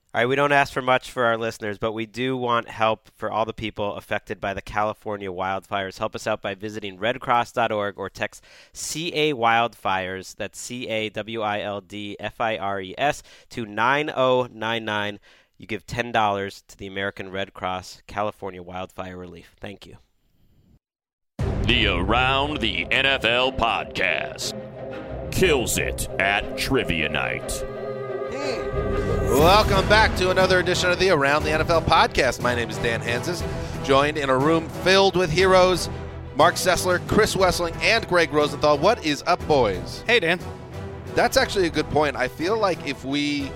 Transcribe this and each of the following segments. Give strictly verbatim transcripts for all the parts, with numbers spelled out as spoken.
All right, we don't ask for much for our listeners, but we do want help for all the people affected by the California wildfires. Help us out by visiting red cross dot org or text C A Wildfires, that's C A W I L D F I R E S, to nine oh nine nine. You give ten dollars to the American Red Cross California Wildfire Relief. Thank you. The Around the N F L podcast kills it at Trivia Night. Welcome back to another edition of the Around the N F L podcast. My name is Dan Hanses, joined in a room filled with heroes, Mark Sessler, Chris Wessling, and Greg Rosenthal. What is up, boys? Hey, Dan. That's actually a good point. I feel like if we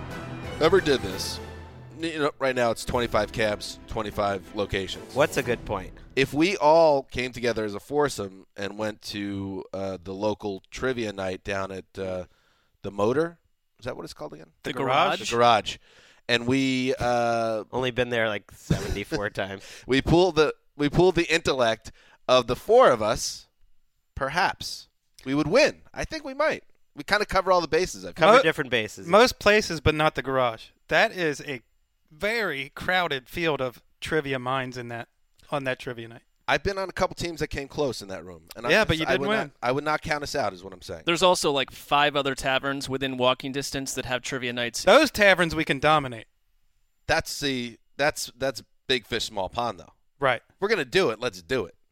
ever did this, you know, right now it's twenty-five cabs, twenty-five locations. What's a good point? If we all came together as a foursome and went to uh, the local trivia night down at uh, the Motor, is that what it's called again? The, the garage? The garage. And we uh, only been there like seventy-four times. We pulled the we pulled the intellect of the four of us. Perhaps we would win. I think we might. We kind of cover all the bases. I've covered Mo- different bases. Most places, but not the garage. That is a very crowded field of trivia minds in that on that trivia night. I've been on a couple teams that came close in that room. And yeah, I'm, but you I did would win. Not, I would not count us out, is what I'm saying. There's also like five other taverns within walking distance that have trivia nights. Those taverns we can dominate. That's the that's that's big fish, small pond, though. Right. If we're gonna do it. Let's do it.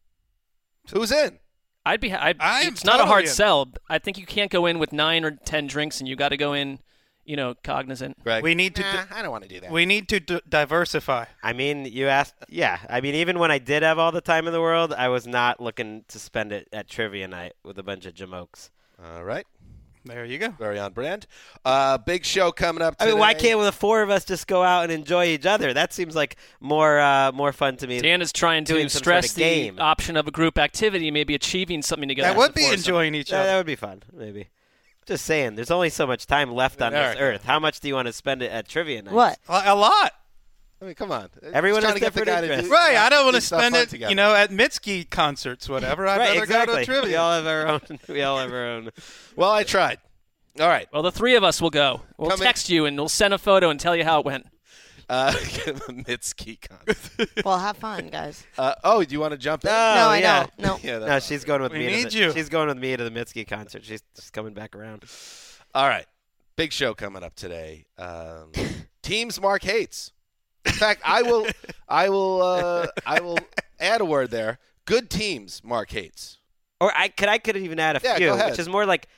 Who's in? I'd be. I'd, I'm it's not totally a hard in. sell. I think you can't go in with nine or ten drinks, and you got to go in, you know, cognizant. Greg? We need to. Nah, di- I don't want to do that. We need to d- diversify. I mean, you asked, yeah. I mean, even when I did have all the time in the world, I was not looking to spend it at trivia night with a bunch of jamokes. All right. There you go. Very on brand. Uh, big show coming up I today. mean, why can't the four of us just go out and enjoy each other? That seems like more uh, more fun to me. Dan is trying doing to some stress sort of game. the option of a group activity, maybe achieving something together. That would as a be foursome. enjoying each Yeah, other. that would be fun, maybe. Just saying, there's only so much time left on All this right. earth. How much do you want to spend it at trivia night? What? A, a lot. I mean, come on. Everyone Just has trying to get the different guy to interests. do- Right. I don't want do to stuff spend fun it, together. you know, at Mitski concerts, whatever. I'd Right, rather exactly. go to trivia. We all have our own. We all have our own. Well, I tried. All right. Well, the three of us will go. We'll Come in. text you, and we'll send a photo and tell you how it went. Uh, Mitski concert. Well, have fun, guys. Uh, oh, do you want to jump in? No, no, I yeah. don't. No. Yeah, that's No, fine. she's going with We me. to need the, you. She's going with me to the Mitski concert. She's just coming back around. All right. Big show coming up today. Um, teams Mark hates. In fact, I will, I will, uh, I will add a word there. Good teams Mark hates. Or I could I could even add a Yeah, few, go ahead. which is more like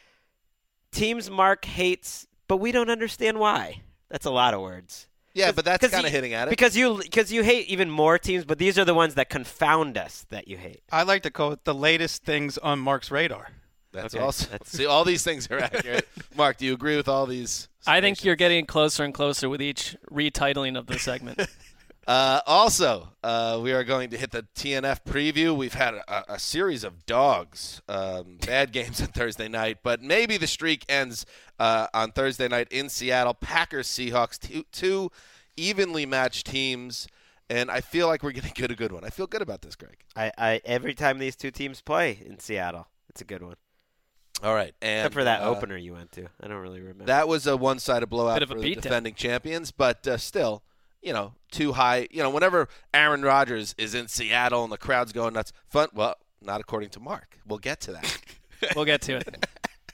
teams Mark hates, but we don't understand why. That's a lot of words. Yeah, but that's 'Cause kind you- of hitting at it. Because you because you hate even more teams, but these are the ones that confound us that you hate. I like to call it the latest things on Mark's radar. That's Okay, also that's- see all these things are accurate. Mark, do you agree with all these? I think statements? you're getting closer and closer with each retitling of the segment. Uh, also, uh, we are going to hit the T N F preview. We've had a, a series of dogs, um, bad games on Thursday night, but maybe the streak ends uh, on Thursday night in Seattle. Packers, Seahawks, two, two evenly matched teams, and I feel like we're going to get a good one. I feel good about this, Greg. I, I every time these two teams play in Seattle, it's a good one. All right, and Except for that uh, opener you went to. I don't really remember. that was a one-sided blowout Bit of a for the beatdown. defending champions, but uh, still. You know, too high. You know, whenever Aaron Rodgers is in Seattle and the crowd's going nuts, fun. Well, not according to Mark. We'll get to that. We'll get to it.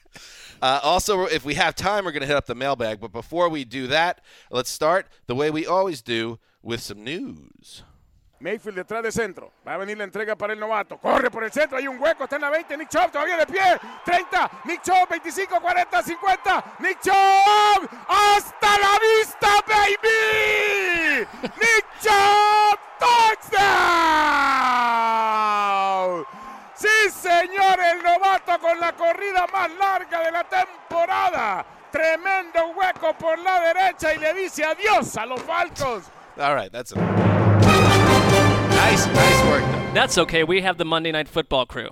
uh, also, if we have time, we're going to hit up the mailbag. But before we do that, let's start the way we always do with some news. Mayfield detrás de centro. Va a venir la entrega para el novato. Corre por el centro. Hay un hueco. Está en la veinte. Nick Chubb todavía de pie. treinta. Nick Chubb. veinticinco, cuarenta, cincuenta. Nick Chubb. Hasta la vista, baby. Nick Chubb. Touchdown. Sí, señor. El novato con la corrida más larga de la temporada. Tremendo hueco por la derecha y le dice adiós a los Falcons. All right, that's enough. Nice, nice work, though. That's okay. We have the Monday Night Football crew.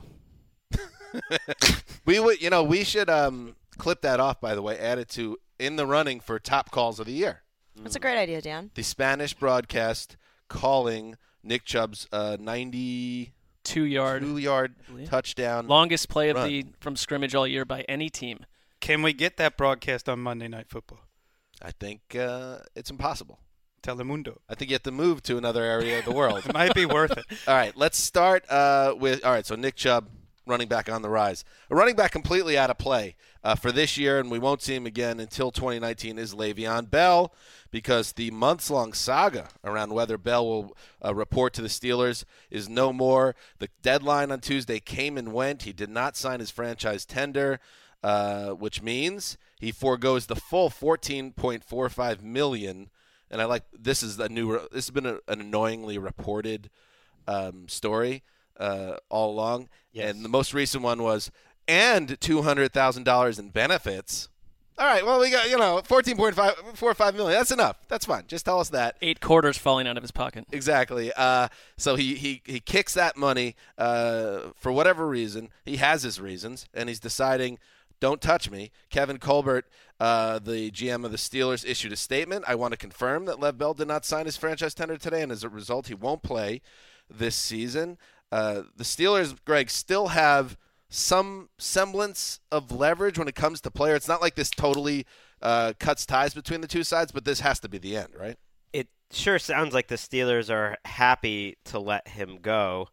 We would, you know, we should um, clip that off. By the way, add it to in the running for top calls of the year. That's a great idea, Dan. The Spanish broadcast calling Nick Chubb's uh, ninety-two Two-yard yard touchdown. longest play of run. the from scrimmage all year by any team. Can we get that broadcast on Monday Night Football? I think uh, it's impossible. Telemundo. I think you have to move to another area of the world. It might be worth it. All right, let's start uh, with – all right, so Nick Chubb, running back on the rise. A running back completely out of play uh, for this year, and we won't see him again until twenty nineteen, is Le'Veon Bell, because the months-long saga around whether Bell will uh, report to the Steelers is no more. The deadline on Tuesday came and went. He did not sign his franchise tender, uh, which means he foregoes the full fourteen point four five million dollars. And I like this is a new. This has been a, an annoyingly reported um, story uh, all along. Yes. And the most recent one was and two hundred thousand dollars in benefits. All right, well we got you know fourteen point five four five million. That's enough. That's fine. Just tell us that. Eight quarters falling out of his pocket. Exactly. Uh, so he, he he kicks that money uh, for whatever reason. He has his reasons, and he's deciding, don't touch me. Kevin Colbert, uh, the G M of the Steelers, issued a statement. I want to confirm that Lev Bell did not sign his franchise tender today, and as a result, he won't play this season. Uh, the Steelers, Greg, still have some semblance of leverage when it comes to player. It's not like this totally uh, cuts ties between the two sides, but this has to be the end, right? It sure sounds like the Steelers are happy to let him go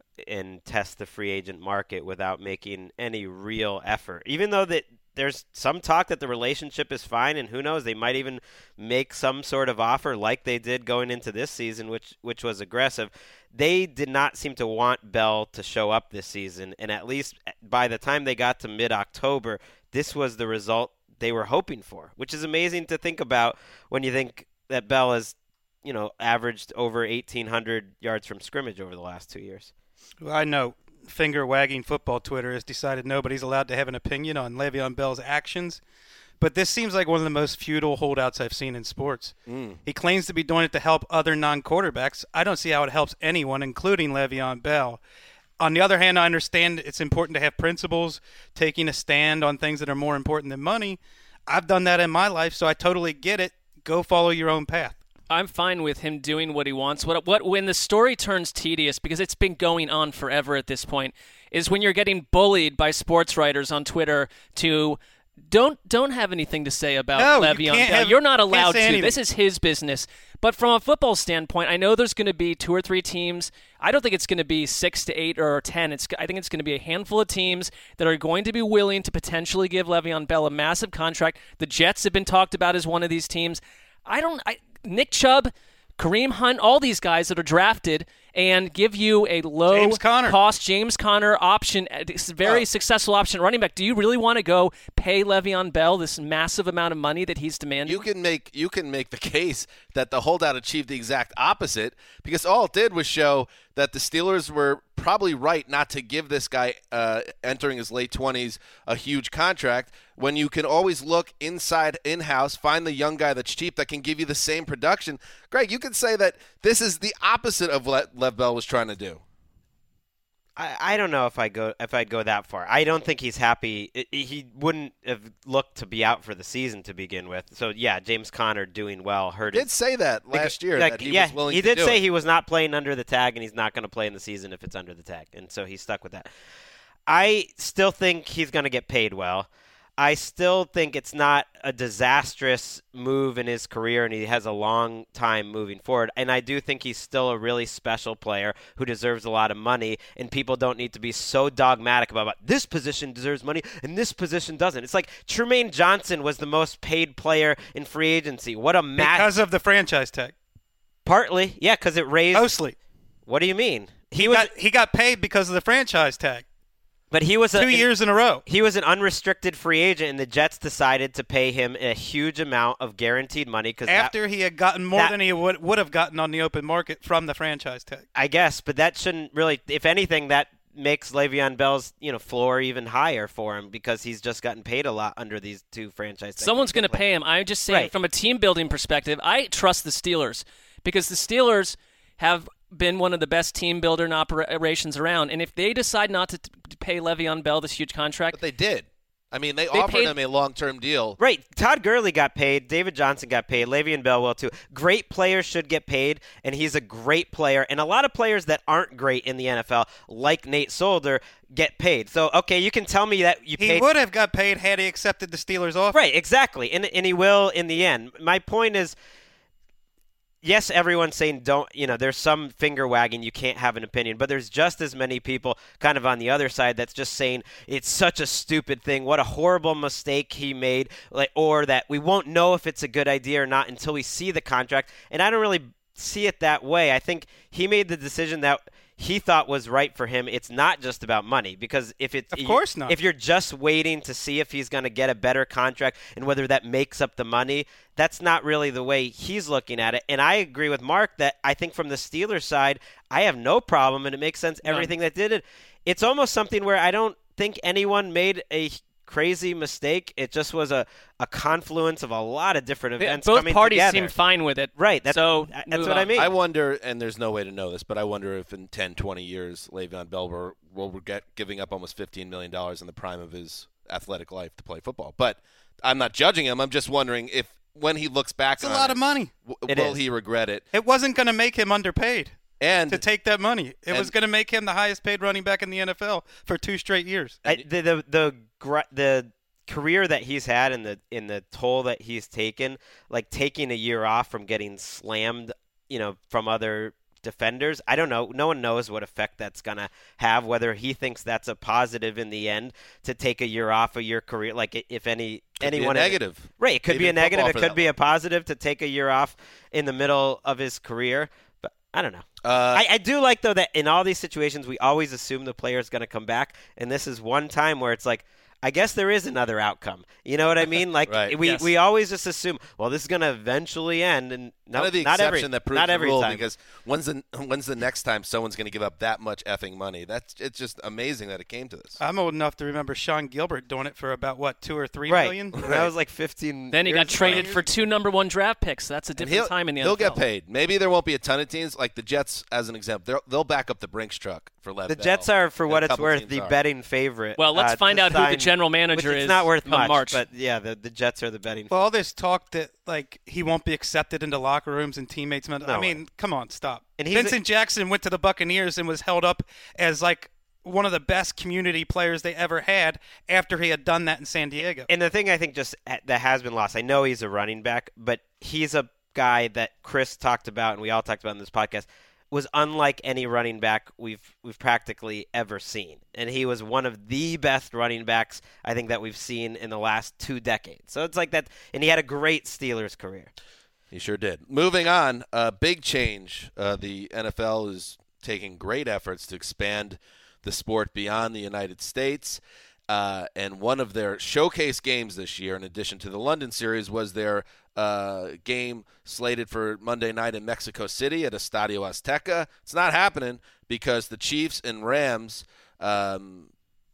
and test the free agent market without making any real effort. Even though that there's some talk that the relationship is fine, and who knows, they might even make some sort of offer like they did going into this season, which which was aggressive. They did not seem to want Bell to show up this season, and at least by the time they got to mid-October, this was the result they were hoping for, which is amazing to think about when you think that Bell has, you know, averaged over eighteen hundred yards from scrimmage over the last two years. Well, I know finger-wagging football Twitter has decided nobody's allowed to have an opinion on Le'Veon Bell's actions, but this seems like one of the most futile holdouts I've seen in sports. Mm. He claims to be doing it to help other non-quarterbacks. I don't see how it helps anyone, including Le'Veon Bell. On the other hand, I understand it's important to have principles, taking a stand on things that are more important than money. I've done that in my life, so I totally get it. Go follow your own path. I'm fine with him doing what he wants. What what when the story turns tedious, because it's been going on forever at this point, is when you're getting bullied by sports writers on Twitter to don't don't have anything to say about no, Le'Veon you Bell. have, You're not allowed to. Anything. This is his business. But from a football standpoint, I know there's going to be two or three teams. I don't think it's going to be six to eight or ten. It's I think it's going to be a handful of teams that are going to be willing to potentially give Le'Veon Bell a massive contract. The Jets have been talked about as one of these teams. I don't. I, Nick Chubb, Kareem Hunt, all these guys that are drafted and give you a low-cost James Conner option, this very oh. successful option running back. Do you really want to go pay Le'Veon Bell this massive amount of money that he's demanding? You can make you can make the case that the holdout achieved the exact opposite, because all it did was show that the Steelers were probably right not to give this guy uh, entering his late twenties a huge contract when you can always look inside, in-house, find the young guy that's cheap that can give you the same production. Greg, you could say that this is the opposite of what Lev Bell was trying to do. I, I don't know if I go if I'd go that far. I don't think he's happy. It, he wouldn't have looked to be out for the season to begin with. So yeah, James Conner doing well hurt. He did say that last year like, that he yeah, was willing he to did do say it. he was not playing under the tag, and he's not going to play in the season if it's under the tag, and so he's stuck with that. I still think he's going to get paid well. I still think it's not a disastrous move in his career, and he has a long time moving forward. And I do think he's still a really special player who deserves a lot of money, and people don't need to be so dogmatic about, about this position deserves money and this position doesn't. It's like Trumaine Johnson was the most paid player in free agency. What a match. Because of the franchise tag. Partly, yeah, because it raised. Mostly. What do you mean? He, he was got, he got paid because of the franchise tag. But he was a, two years in a row. He was an unrestricted free agent, and the Jets decided to pay him a huge amount of guaranteed money because after that, he had gotten more that, than he would would have gotten on the open market from the franchise tag. I guess, but that shouldn't really. If anything, that makes Le'Veon Bell's you know floor even higher for him because he's just gotten paid a lot under these two franchise tags. Someone's going to pay him. I'm just saying, right. From a team building perspective, I trust the Steelers because the Steelers have been one of the best team builder and operations around. And if they decide not to, t- to pay Le'Veon Bell this huge contract. But they did. I mean, they, They offered paid- him a long-term deal. Right. Todd Gurley got paid. David Johnson got paid. Le'Veon Bell will too. Great players should get paid, and he's a great player. And a lot of players that aren't great in the N F L, like Nate Solder, get paid. So, okay, you can tell me that you He paid. would have got paid had he accepted the Steelers' offer. Right, exactly. And, and he will in the end. My point is, yes, everyone's saying don't, you know, there's some finger wagging, you can't have an opinion, but there's just as many people kind of on the other side that's just saying it's such a stupid thing, what a horrible mistake he made, like, or that we won't know if it's a good idea or not until we see the contract. And I don't really see it that way. I think he made the decision that he thought was right for him. It's not just about money, because if it's Of course not. if you're just waiting to see if he's going to get a better contract and whether that makes up the money, that's not really the way he's looking at it. And I agree with Mark that I think from the Steelers side, I have no problem, and it makes sense, everything that did it. It's almost something where I don't think anyone made a crazy mistake. It just was a, a confluence of a lot of different events Both coming parties together. seem fine with it. Right. That's, so that's move what I on. mean. I wonder, and there's no way to know this, but I wonder if in ten, twenty years, Le'Veon Bell will, will get giving up almost fifteen million dollars in the prime of his athletic life to play football. But I'm not judging him. I'm just wondering if when he looks back It's a on lot it, of money. w- It will is. he regret it? It wasn't going to make him underpaid And to take that money. It was and- going to make him the highest paid running back in the N F L for two straight years. I, the the the gr- the career that he's had and the in the toll that he's taken, like taking a year off from getting slammed, you know, from other defenders. I don't know. No one knows what effect that's gonna have. Whether he thinks that's a positive in the end to take a year off of your career, like if any Could be a anyone negative. right? It could Maybe be a in football negative. It for could that be long. a positive to take a year off in the middle of his career. But I don't know. Uh, I, I do like, though, that in all these situations, we always assume the player is going to come back. And this is one time where it's like, I guess there is another outcome. You know what I mean? Like, Right. we, Yes. we always just assume, well, this is going to eventually end. And no, Kind of the not exception every, that proves not the every rule, time. because when's the when's the next time someone's going to give up that much effing money? That's it's just amazing that it came to this. I'm old enough to remember Sean Gilbert doing it for about, what, two or three right. million? That was like fifteen Then he got years traded ago. for two number one draft picks. That's a And different he'll, time in the he'll N F L. get paid. Maybe there won't be a ton of teams like the Jets, as an example. They'll, they'll back up the Brinks truck for Lev The Bell, Jets are, for and what a it's couple worth, teams the are. betting favorite. Well, let's uh, find to out who the sign- general manager which it's is not worth come much, March. but yeah, the, the Jets are the betting Well, all this talk that, like, he won't be accepted into locker rooms and teammates. I No mean, come on, stop. And he's a- Vincent Jackson went to the Buccaneers and was held up as, like, one of the best community players they ever had after he had done that in San Diego. And the thing I think just that has been lost, I know he's a running back, but he's a guy that Chris talked about and we all talked about in this podcast, was unlike any running back we've we've practically ever seen. And he was one of the best running backs I think that we've seen in the last two decades. So it's like that, and he had a great Steelers career. He sure did. Moving on, a uh, big change. Uh, the N F L is taking great efforts to expand the sport beyond the United States. Uh, and one of their showcase games this year, in addition to the London series, was their uh, game slated for Monday night in Mexico City at Estadio Azteca. It's not happening because the Chiefs and Rams, um,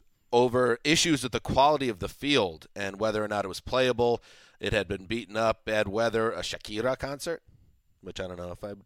over issues with the quality of the field and whether or not it was playable, it had been beaten up, bad weather, a Shakira concert, which I don't know if I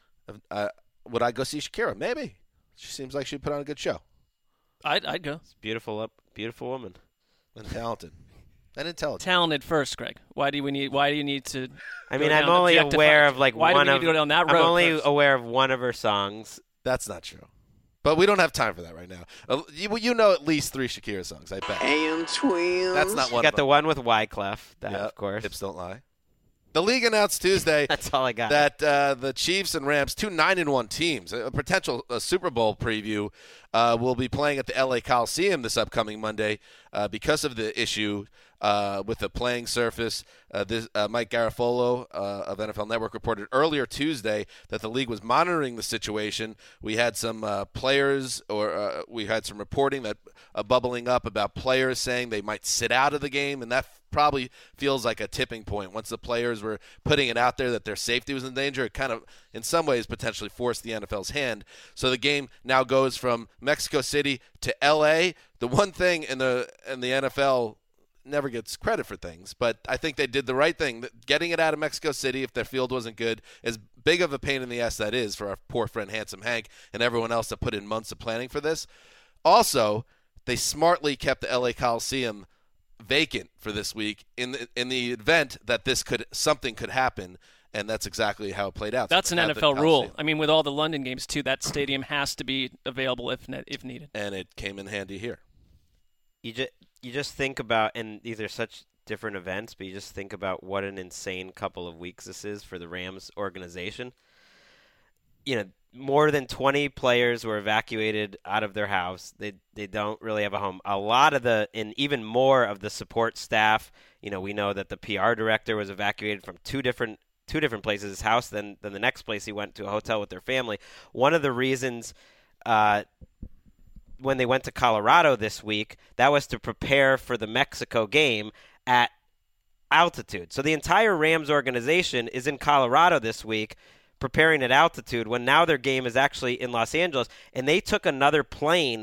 uh, would I go see Shakira? Maybe. She seems like she'd put on a good show. I'd, I'd go. Beautiful, up, beautiful woman. And talented. And intelligent. Talented first, Greg. Why do we need? Why do you need to? I go mean, down I'm only objectifying- aware of like Why one do we of. need to go down that I'm road only first? aware of one of her songs. That's not true. But we don't have time for that right now. Uh, you, you know at least three Shakira songs, I bet. And twins. That's not You one got of the them. one with Wyclef, that Yeah, of course. Hips don't lie. The league announced Tuesday That's all I got. that uh, the Chiefs and Rams, two nine and one teams, a potential uh, Super Bowl preview, uh, will be playing at the L A Coliseum this upcoming Monday uh, because of the issue uh, with the playing surface. Uh, this, uh, Mike Garafolo uh, of N F L Network reported earlier Tuesday that the league was monitoring the situation. We had some uh, players, or uh, we had some reporting that uh, bubbling up about players saying they might sit out of the game, and that probably feels like a tipping point. Once the players were putting it out there that their safety was in danger, it kind of, in some ways, potentially forced the N F L's hand. So the game now goes from Mexico City to L A. The one thing in the in the N F L never gets credit for things, but I think they did the right thing. Getting it out of Mexico City, if their field wasn't good, as big of a pain in the ass that is for our poor friend Handsome Hank and everyone else that put in months of planning for this. Also, they smartly kept the L A Coliseum vacant for this week in the, in the event that this could something could happen, and that's exactly how it played out. That's so an N F L rule. I mean, with all the London games too, that stadium has to be available if ne- if needed. And it came in handy here. You just you just think about, and these are such different events, but you just think about what an insane couple of weeks this is for the Rams organization. You know, more than twenty players were evacuated out of their house. They they don't really have a home. A lot of the, and even more of the support staff, you know, we know that the P R director was evacuated from two different two different places, his house, then then the next place he went to a hotel with their family. One of the reasons uh, when they went to Colorado this week, that was to prepare for the Mexico game at altitude. So the entire Rams organization is in Colorado this week preparing at altitude when now their game is actually in Los Angeles. And they took another plane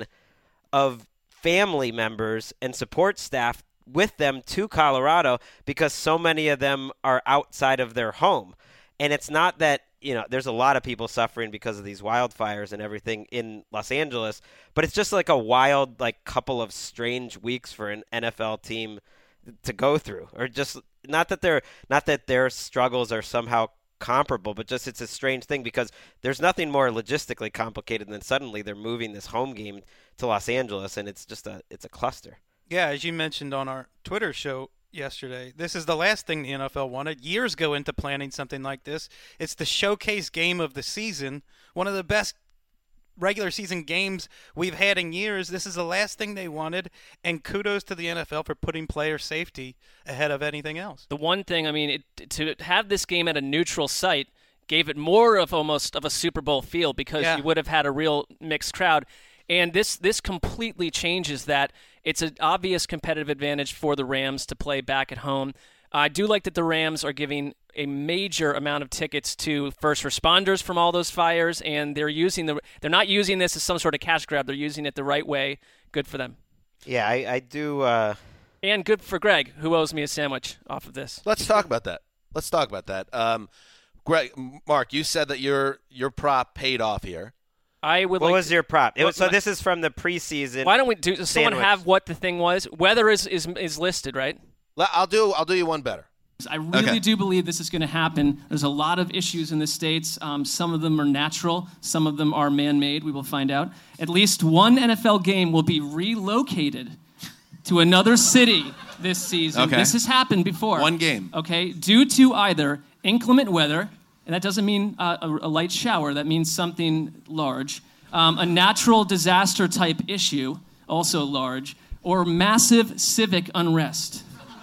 of family members and support staff with them to Colorado because so many of them are outside of their home. And it's not that, you know, there's a lot of people suffering because of these wildfires and everything in Los Angeles, but it's just like a wild, like, couple of strange weeks for an N F L team to go through. Or just not that they're not that their struggles are somehow comparable, but just it's a strange thing because there's nothing more logistically complicated than suddenly they're moving this home game to Los Angeles, and it's just a it's a cluster. Yeah, as you mentioned on our Twitter show yesterday, this is the last thing the N F L wanted. Years go into planning something like this. It's the showcase game of the season, one of the best regular season games we've had in years. This is the last thing they wanted, and kudos to the N F L for putting player safety ahead of anything else. The one thing, I mean, it, to have this game at a neutral site gave it more of almost of a Super Bowl feel because yeah. you would have had a real mixed crowd. And this this completely changes that. It's an obvious competitive advantage for the Rams to play back at home. I do like that the Rams are giving a major amount of tickets to first responders from all those fires, and they're using the they're not using this as some sort of cash grab. They're using it the right way. Good for them. Yeah, I, I do. Uh... And good for Greg, who owes me a sandwich off of this. Let's talk about that. Let's talk about that. Um, Greg, Mark, you said that your your prop paid off here. I would. What like was to, your prop? It was, so my, this is from the preseason. Why don't we do? Does someone sandwich. have what the thing was? Weather is is is listed, right? I'll do. I'll do you one better. I really Okay. do believe this is going to happen. There's a lot of issues in the States. Um, some of them are natural. Some of them are man-made. We will find out. At least one N F L game will be relocated to another city this season. Okay. This has happened before. One game. Okay, due to either inclement weather, and that doesn't mean uh, a, a light shower. That means something large. Um, a natural disaster type issue, also large, or massive civic unrest.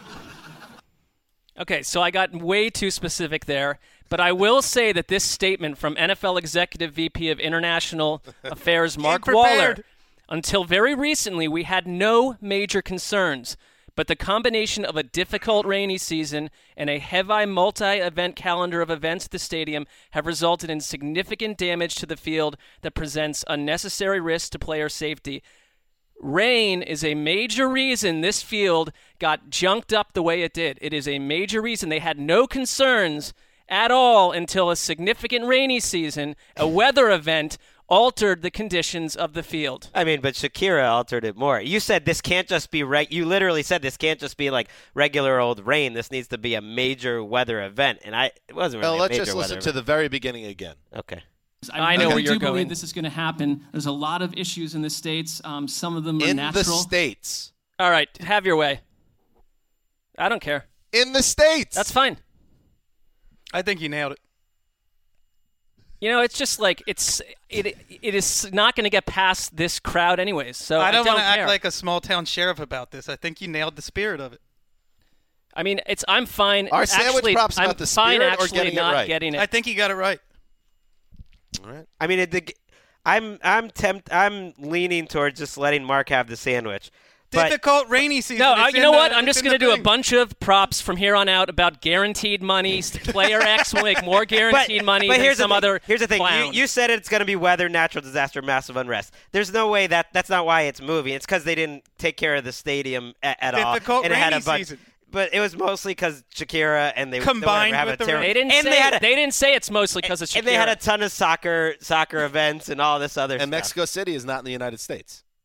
Okay, so I got way too specific there, but I will say that this statement from N F L Executive V P of International Affairs Mark Waller, until very recently we had no major concerns, but the combination of a difficult rainy season and a heavy multi-event calendar of events at the stadium have resulted in significant damage to the field that presents unnecessary risk to player safety. Rain is a major reason this field got junked up the way it did. It is a major reason. They had no concerns at all until a significant rainy season, a weather event, altered the conditions of the field. I mean, but Shakira altered it more. You said this can't just be reg- You literally said this can't just be like regular old rain. This needs to be a major weather event, and I it wasn't really Well, a let's major just listen weather to event. the very beginning again. Okay. I know really where you're do going. believe this is going to happen. There's a lot of issues in the States. Um, some of them are In natural. the States. All right, have your way. I don't care. In the States. That's fine. I think you nailed it. You know, it's just like it's it it is not going to get past this crowd anyways. So I don't, want to care. act like a small town sheriff about this. I think you nailed the spirit of it. I mean, it's I'm fine. Our sandwich actually, prop's I'm about the fine spirit or actually getting it not right? getting it. I think you got it right. All right. I mean, it, the, I'm I'm tempt I'm leaning towards just letting Mark have the sandwich. But Difficult rainy season. No, I, It's you in know the- what? I'm it's just in going to the do a thing. bunch of props from here on out about guaranteed money. Player X will make more guaranteed money but than here's some the thing. other Here's the thing. You, clown. you said it's going to be weather, natural disaster, massive unrest. There's no way that that's not why it's moving. It's because they didn't take care of the stadium at, at all. Difficult and it had a rainy bunch. season. But it was mostly because Shakira and they Combined they have with a the terrible, they didn't and say they had a, they didn't say it's mostly because of Shakira. and they had a ton of soccer soccer events and all this other And stuff. Mexico City is not in the United States.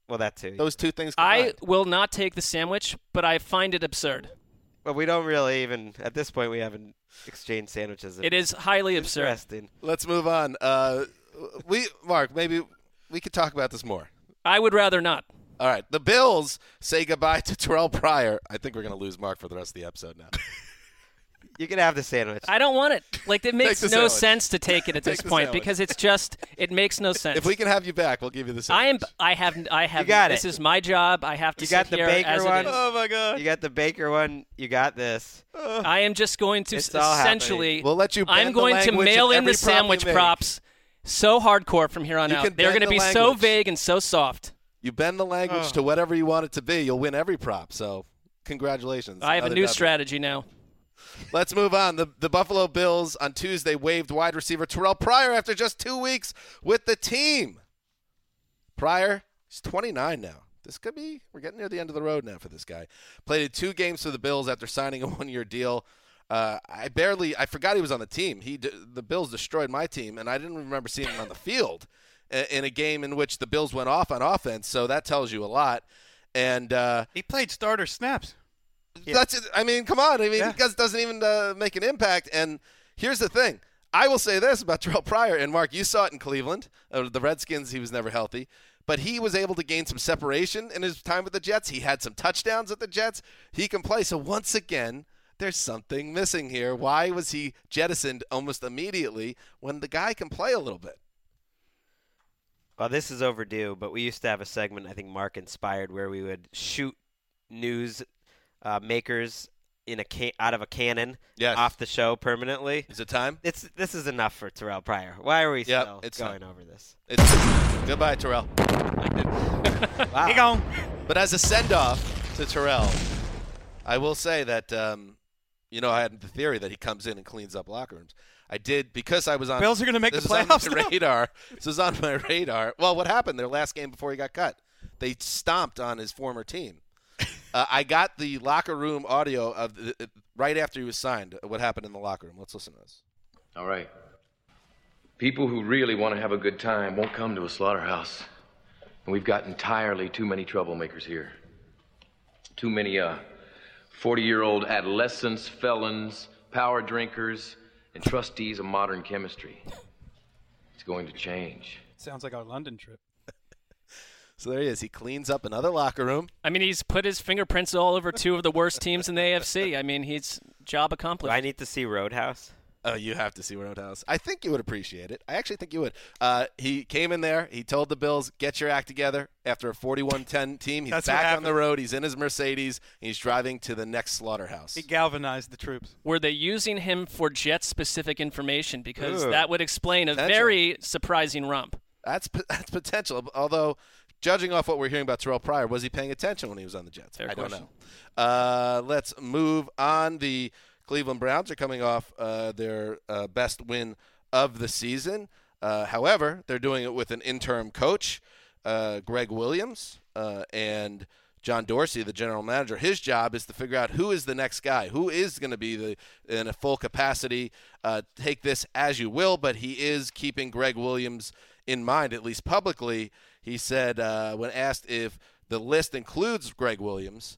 Well, that too. Those two things I combined. will not take the sandwich, but I find it absurd. But we don't really even at this point we haven't exchanged sandwiches. It is highly absurd. Interesting. Let's move on. Uh, we Mark, maybe we could talk about this more. I would rather not. All right. The Bills say goodbye to Terrell Pryor. I think we're going to lose Mark for the rest of the episode now. You can have the sandwich. I don't want it. Like it makes the no sandwich. sense to take it at Take this the point sandwich. because it's just it makes no sense. If we can have you back, we'll give you the I am. sandwich. I have. I have. You got this it. is my job. I have to You sit got the here Baker as it one? is. Oh, my God. You got the Baker one. You got this. I am just going to It's s- all essentially. We'll let you bend I'm the going to language mail of in the every prop you sandwich make. props so hardcore from here on You out. can They're bend going to the be so language. vague and so soft. You bend the language Oh. to whatever you want it to be. You'll win every prop. So congratulations. I have a Another new W. strategy now. Let's move on. The, the Buffalo Bills on Tuesday waived wide receiver Terrell Pryor after just two weeks with the team. Pryor, he's twenty-nine now. This could be, we're getting near the end of the road now for this guy. Played in two games for the Bills after signing a one-year deal. Uh, I barely, I forgot he was on the team. He, the Bills destroyed my team, and I didn't remember seeing him on the field in a game in which the Bills went off on offense. So that tells you a lot. And uh, He played starter snaps. that's it. I mean, come on. I mean, Yeah. he does, doesn't even uh, make an impact. And here's the thing. I will say this about Terrell Pryor. And, Mark, you saw it in Cleveland. Uh, the Redskins, he was never healthy. But he was able to gain some separation in his time with the Jets. He had some touchdowns at the Jets. He can play. So, once again, there's something missing here. Why was he jettisoned almost immediately when the guy can play a little bit? Well, this is overdue, but we used to have a segment, I think Mark inspired, where we would shoot news uh, makers in a can- out of a cannon Yes. off the show permanently. Is it time? It's This is enough for Terrell Pryor. Why are we Yep, still it's going time. over this? It's goodbye, Terrell. Wow. He gone. But as a send-off to Terrell, I will say that, um, you know, I had the theory that he comes in and cleans up locker rooms. I did because I was on. Bills are gonna make this the was playoffs on my now? radar. This was on my radar. Well, what happened their last game before he got cut? They stomped on his former team. uh, I got the locker room audio of the, uh, right after he was signed. What happened in the locker room? Let's listen to this. All right. People who really want to have a good time won't come to a slaughterhouse. And we've got entirely too many troublemakers here. Too many uh, forty-year-old adolescents, felons, power drinkers, and trustees of modern chemistry. It's going to change. Sounds like our London trip. So there he is. He cleans up another locker room. I mean, he's put his fingerprints all over two of the worst teams in the A F C. I mean, he's job Do accomplished. I need to see Roadhouse? Oh, you have to see Roadhouse. I think you would appreciate it. I actually think you would. Uh, he came in there. He told the Bills, get your act together. After a forty-one ten team, he's That's what back on happened. the road. He's in his Mercedes. And he's driving to the next slaughterhouse. He galvanized the troops. Were they using him for Jet-specific information? Because Ooh. that would explain a Potential. very surprising rump. That's that's potential. Although, judging off what we're hearing about Terrell Pryor, was he paying attention when he was on the Jets? Fair I don't question. know. Uh, let's move on. The Cleveland Browns are coming off uh, their uh, best win of the season. Uh, however, they're doing it with an interim coach, uh, Greg Williams, uh, and John Dorsey, the general manager. His job is to figure out who is the next guy, who is going to be the in a full capacity. Uh, take this as you will, but he is keeping Greg Williams in mind, at least publicly. He said uh, when asked if the list includes Greg Williams,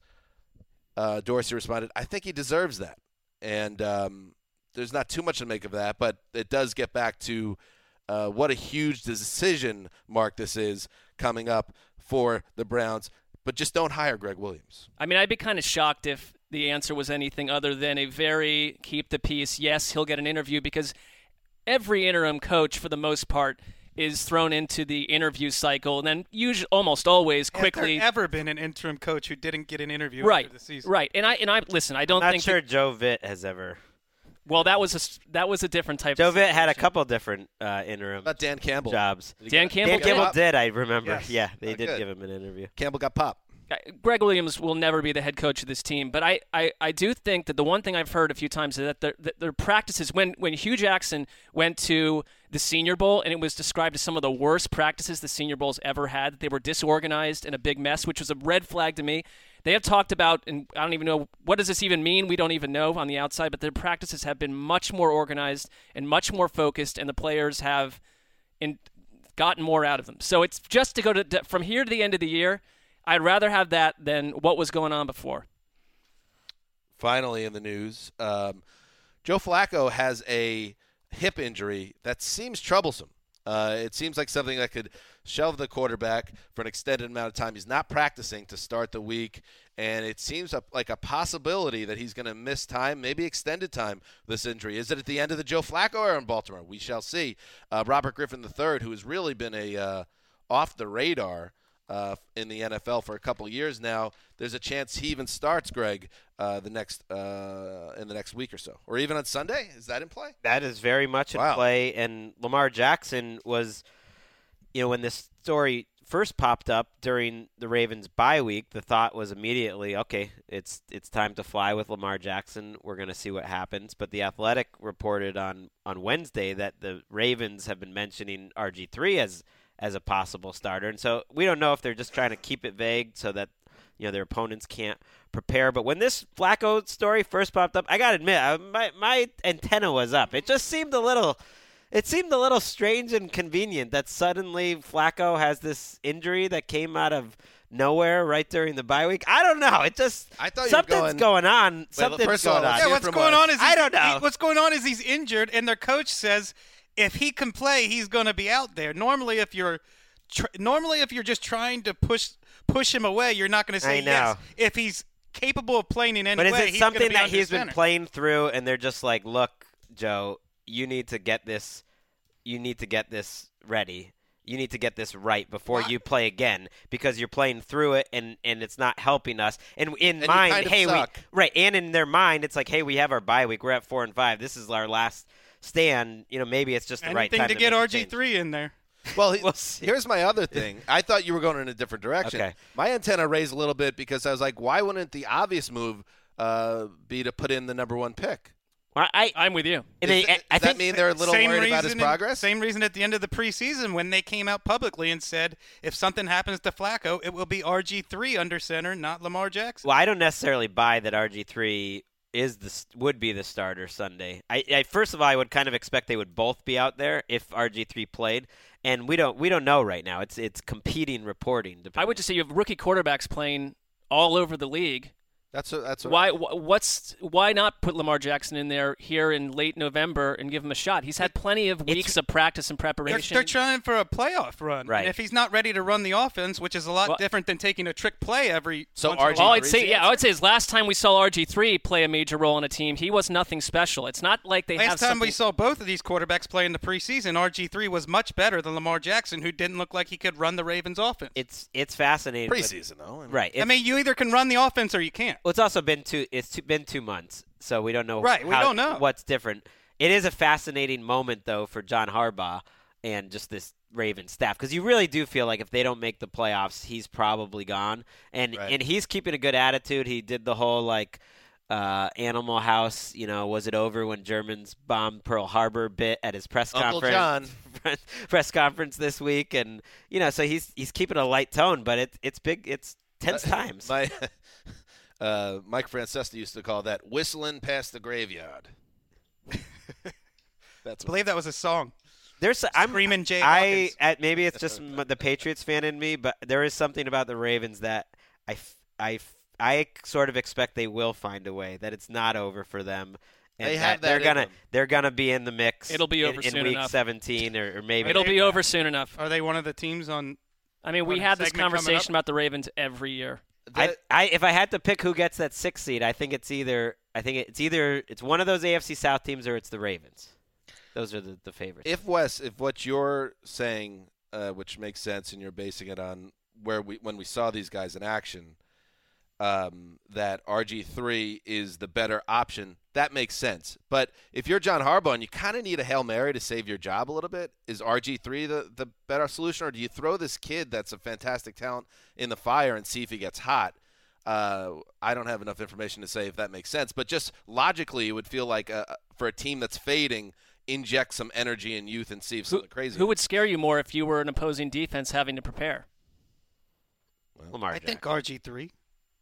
uh, Dorsey responded, I think he deserves that. And um, there's not too much to make of that, but it does get back to uh, what a huge decision, Mark, this is coming up for the Browns. But just don't hire Greg Williams. I mean, I'd be kind of shocked if the answer was anything other than a very keep the peace. Yes, he'll get an interview because every interim coach, for the most part, is thrown into the interview cycle, and then usually, almost always, quickly. Has there ever been an interim coach who didn't get an interview right, after the season? right. And I and I listen. I don't Not think. sure that- Joe Vitt has ever. well, that was a s- that was a different type. Joe of Vitt had a situation. couple different uh, interim Not Dan Campbell. jobs. Dan Campbell. Dan Campbell Pop? did, I remember. Yes. Yeah, they Oh, did good. give him an interview. Campbell got popped. Greg Williams will never be the head coach of this team, but I, I, I do think that the one thing I've heard a few times is that their, that their practices, when, when Hugh Jackson went to the Senior Bowl and it was described as some of the worst practices the Senior Bowl's ever had, that they were disorganized and a big mess, which was a red flag to me. They have talked about, and I don't even know, what does this even mean? We don't even know on the outside, but their practices have been much more organized and much more focused, and the players have in gotten more out of them. So it's just to go to, to from here to the end of the year, I'd rather have that than what was going on before. Finally in the news, um, Joe Flacco has a hip injury that seems troublesome. Uh, it seems like something that could shelve the quarterback for an extended amount of time. He's not practicing to start the week, and it seems a, like a possibility that he's going to miss time, maybe extended time, with this injury. Is it at the end of the Joe Flacco era in Baltimore? We shall see. Uh, Robert Griffin the third, who has really been a uh, off the radar uh, in the N F L for a couple years now, there's a chance he even starts, Greg, uh, the next uh, in the next week or so, or even on Sunday. Is that in play? That is very much in Wow. play. And Lamar Jackson was, you know, when this story first popped up during the Ravens bye week, the thought was immediately, okay, it's it's time to fly with Lamar Jackson. We're going to see what happens. But The Athletic reported on, on Wednesday that the Ravens have been mentioning R G three as as a possible starter. And so we don't know if they're just trying to keep it vague so that, you know, their opponents can't prepare. But when this Flacco story first popped up, I got to admit, I, my my antenna was up. It just seemed a little it seemed a little strange and convenient that suddenly Flacco has this injury that came out of nowhere right during the bye week. I don't know. It just I thought you were something's going- going on. Something's first of all, going on. let's Yeah, hear what's from going us. on is I he's- don't know. he- what's going on is he's injured, and their coach says if he can play, he's going to be out there. Normally, if you're tr- normally if you're just trying to push push him away, you're not going to say I know. yes. If he's capable of playing in any But is way, it he's gonna something be that under he's been center. playing through and they're just like, look, Joe, you need to get this you need to get this ready. You need to get this right before What? you play again because you're playing through it and, and it's not helping us. And in And you mind, kind of hey, we suck. right, and in their mind, it's like, hey, we have our bye week. We're at four and five. This is our last stand. You know, maybe it's just the right Anything time to to get make a R G change. three in there. Well, he- We'll see. here's my other thing. I thought you were going in a different direction. Okay. My antenna raised a little bit because I was like, why wouldn't the obvious move uh, be to put in the number one pick? Well, I, I'm with you. and Does, they- I, does I that think mean they're a little Same worried about his reason in- progress? Same reason at the end of the preseason when they came out publicly and said if something happens to Flacco, it will be R G three under center, not Lamar Jackson. Well, I don't necessarily buy that R G three is the would be the starter Sunday. I, I first of all, I would kind of expect they would both be out there if R G three played, and we don't we don't know right now. It's it's competing reporting. I would just say you have rookie quarterbacks playing all over the league. That's what, that's what Why? wh- What's why not put Lamar Jackson in there here in late November and give him a shot? He's had plenty of weeks of practice and They're, preparation. they're trying for a playoff run. Right. And if he's not ready to run the offense, which is a lot Well- different than taking a trick play every So once in a R G while. All I'd Three's say, the yeah, answer? I would say is last time we saw R G three play a major role on a team, he was nothing special. It's not like they have Last time something. we saw both of these quarterbacks play in the preseason, R G three was much better than Lamar Jackson, who didn't look like he could run the Ravens' offense. It's it's fascinating. but- preseason, though. I mean, right? I It's- mean, you either can run the offense or you can't. Well, it's also been two. It's two, been two months, so we don't know. Right, we how- don't know. what's different. It is a fascinating moment, though, for John Harbaugh and just this Ravens staff, because you really do feel like if they don't make the playoffs, he's probably gone. And Right. and he's keeping a good attitude. He did the whole like uh, Animal House. You know, was it over when Germans bombed Pearl Harbor bit at his press Uncle conference? press conference this week, and you know, so he's he's keeping a light tone, but it's it's big. It's tense times. My uh, Mike Francesa used to call that whistling past the graveyard. That's I believe that was a song. There's I'm Screaming Jay I Hawkins. at, maybe it's just m- the Patriots fan in me, but there is something about the Ravens that I, f- I, f- I sort of expect they will find a way, that it's not over for them. And They have that they're in gonna them. they're gonna be in the mix. It'll be in- over in, soon week enough. seventeen or, or maybe It'll be over soon enough. Are they one of the teams on? I mean, we on a have this segment coming up? conversation about the Ravens every year. I, I if I had to pick who gets that sixth seed, I think it's either I think it's either it's one of those A F C South teams or it's the Ravens. Those are the, the favorites. If Wes, if what you're saying, uh, which makes sense, and you're basing it on where we when we saw these guys in action, um, that R G three is the better option, that makes sense. But if you're John Harbaugh and you kind of need a Hail Mary to save your job a little bit, is R G three the, the better solution, or do you throw this kid that's a fantastic talent in the fire and see if he gets hot? Uh, I don't have enough information to say if that makes sense, but just logically, it would feel like uh for a team that's fading, inject some energy and youth and see if Who, something crazy. who would scare you more if you were an opposing defense having to prepare? Lamar I Jackson. think R G three.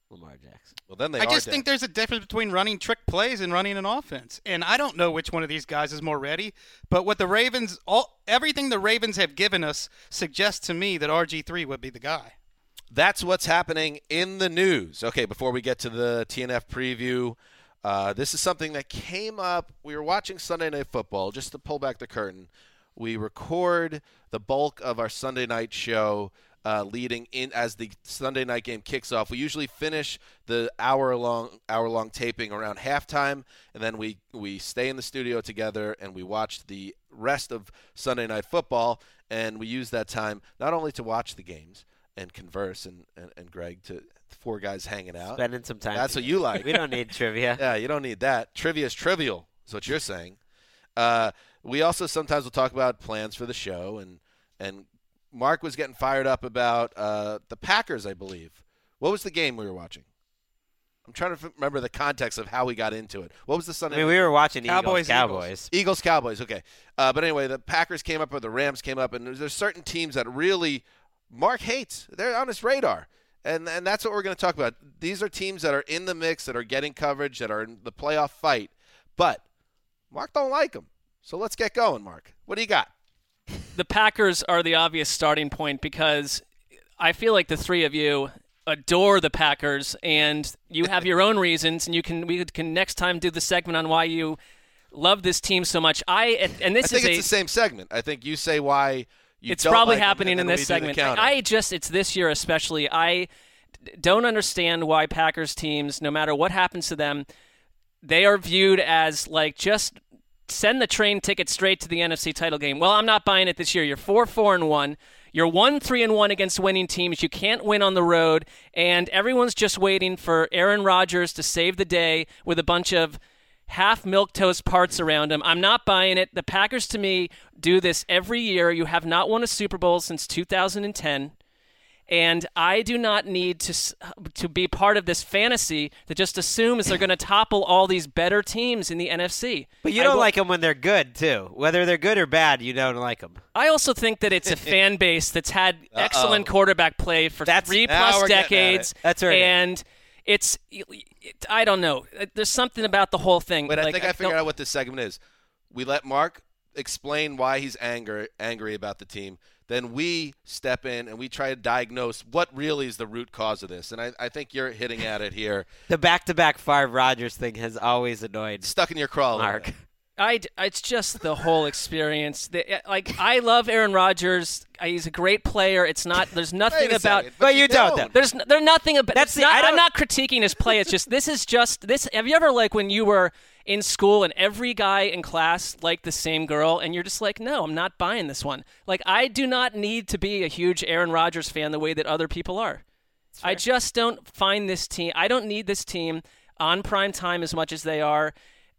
Lamar Jackson. Well, then they I are just dead. think there's a difference between running trick plays and running an offense. And I don't know which one of these guys is more ready. But what the Ravens, all everything the Ravens have given us suggests to me that R G three would be the guy. That's what's happening in the news. Okay, before we get to the T N F preview, uh, this is something that came up. We were watching Sunday Night Football. Just to pull back the curtain, we record the bulk of our Sunday night show uh, leading in as the Sunday night game kicks off. We usually finish the hour-long hour-long taping around halftime, and then we, we stay in the studio together and we watch the rest of Sunday Night Football, and we use that time not only to watch the games and converse and, and, and Greg, to four guys hanging out. Spending some time. That's together. what you like. We don't need trivia. Yeah, you don't need that. Trivia is trivial, is what you're saying. Uh, we also sometimes will talk about plans for the show, and and Mark was getting fired up about uh, the Packers, I believe. What was the game we were watching? I'm trying to f- remember the context of how we got into it. What was the Sunday? I mean, we were watching Cowboys, Eagles, Cowboys. Eagles, Cowboys. Okay, uh, but anyway, the Packers came up or the Rams came up, and there's, there's certain teams that really Mark hates. They're on his radar. And and that's what we're going to talk about. These are teams that are in the mix, that are getting coverage, that are in the playoff fight. But Mark don't like them. So let's get going, Mark. What do you got? The Packers are the obvious starting point because I feel like the three of you adore the Packers, and you have your own reasons, and you can we can next time do the segment on why you love this team so much. I and this I think is it's a, the same segment. I think you say why you it's don't probably like 'em, happening and in then this we do the segment. counter. I just it's this year especially. I don't understand why Packers teams, no matter what happens to them, they are viewed as like just send the train ticket straight to the N F C title game. Well, I'm not buying it this year. You're four, four, and one. You're one, three, and one against winning teams. You can't win on the road, and everyone's just waiting for Aaron Rodgers to save the day with a bunch of half milquetoast parts around him. I'm not buying it. The Packers, to me, do this every year. You have not won a Super Bowl since two thousand ten. And I do not need to to be part of this fantasy that just assumes they're going to topple all these better teams in the N F C. But you I don't will, like them when they're good, too. Whether they're good or bad, you don't like them. I also think that it's a fan base that's had Uh-oh. excellent quarterback play for That's- three now plus we're getting at decades. it. That's right. And it's, it, I don't know. There's something about the whole thing. Wait, like, I think I, figured don't- out what this segment is. We let Mark explain why he's angry angry about the team. Then we step in and we try to diagnose what really is the root cause of this. And I, I think you're hitting at it here. The back-to-back Favre Rodgers thing has always annoyed Stuck in your craw, Mark. I, it's just the whole experience. The, like I love Aaron Rodgers. He's a great player. It's not. There's nothing Wait a about. second, But you don't, though. There's there's nothing about. That's That's the- not, I don't- I'm not critiquing his play. It's just this is just this. Have you ever like when you were in school and every guy in class liked the same girl and you're just like, no, I'm not buying this one. Like I do not need to be a huge Aaron Rodgers fan the way that other people are. I just don't find this team. I don't need this team on prime time as much as they are.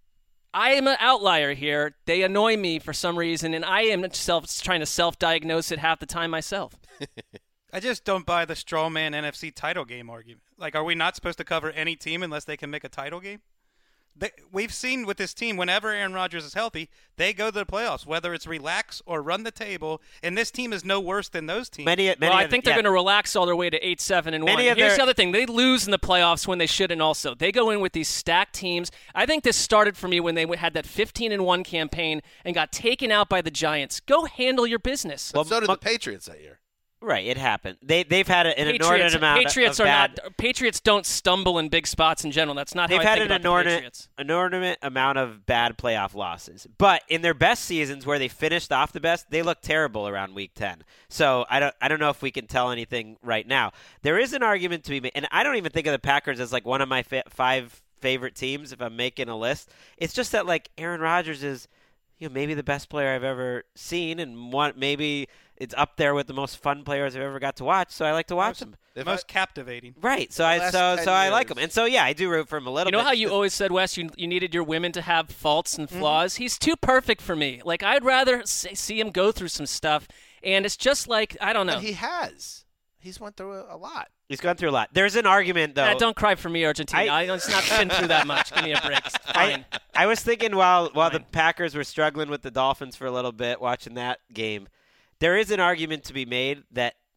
I am an outlier here. They annoy me for some reason, and I am self trying to self-diagnose it half the time myself. I just don't buy the straw man N F C title game argument. Like, are we not supposed to cover any team unless they can make a title game? They, we've seen with this team, whenever Aaron Rodgers is healthy, they go to the playoffs, whether it's relax or run the table, and this team is no worse than those teams. Many, many well, I of- think they're yeah. going to relax all their way to eight, seven, and one. Many of Here's their- the other thing: they lose in the playoffs when they shouldn't. Also, they go in with these stacked teams. I think this started for me when they had that fifteen and one campaign and got taken out by the Giants. Go handle your business. But so did the Patriots that year. Right, it happened. They they've had an Patriots, inordinate amount Patriots of are bad. not. Patriots don't stumble in big spots in general. That's not They've how I had think an about the inordinate, Patriots. inordinate amount of bad playoff losses. But in their best seasons, where they finished off the best, they look terrible around Week ten. So I don't I don't know if we can tell anything right now. There is an argument to be made, and I don't even think of the Packers as like one of my fa- five favorite teams if I'm making a list. It's just that like Aaron Rodgers is, you know, maybe the best player I've ever seen, and one maybe it's up there with the most fun players I've ever got to watch. So I like to watch them. The If most I- captivating. Right. So The I last so ten so I like years. him, and so yeah, I do root for him a little You know bit. how you always said, Wes, you, you needed your women to have faults and Mm-hmm. flaws? He's too perfect for me. Like, I'd rather see, see him go through some stuff, and it's just like, I don't know. But he has. He's went through a, a lot. He's gone through a lot. There's an argument though. Uh, don't cry for me, Argentina. I- I, Let's not been through that much. Give me a break. It's fine. I, I was thinking while while the Fine. Packers were struggling with the Dolphins for a little bit, watching that game, there is an argument to be made that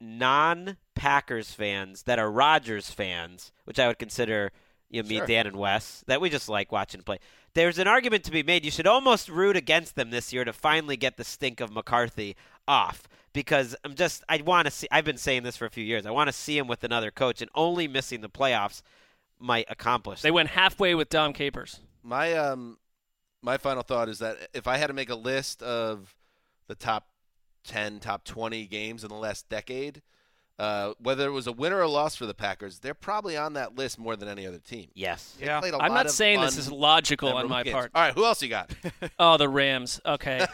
non-Packers fans that are Rodgers fans, which I would consider you know, me, Sure. Dan, and Wes, that we just like watching play. There's an argument to be made. You should almost root against them this year to finally get the stink of McCarthy off. Because I'm just, I want to see, I've been saying this for a few years, I want to see him with another coach, and only missing the playoffs might accomplish They that. went halfway with Dom Capers. My um, my final thought is that if I had to make a list of the top ten, top twenty games in the last decade, uh, whether it was a win or a loss for the Packers, they're probably on that list more than any other team. Yes. They Yeah. played a I'm lot not of saying this fun, is logical on memorable my games. part. All right, who else you got? Oh, the Rams. Okay.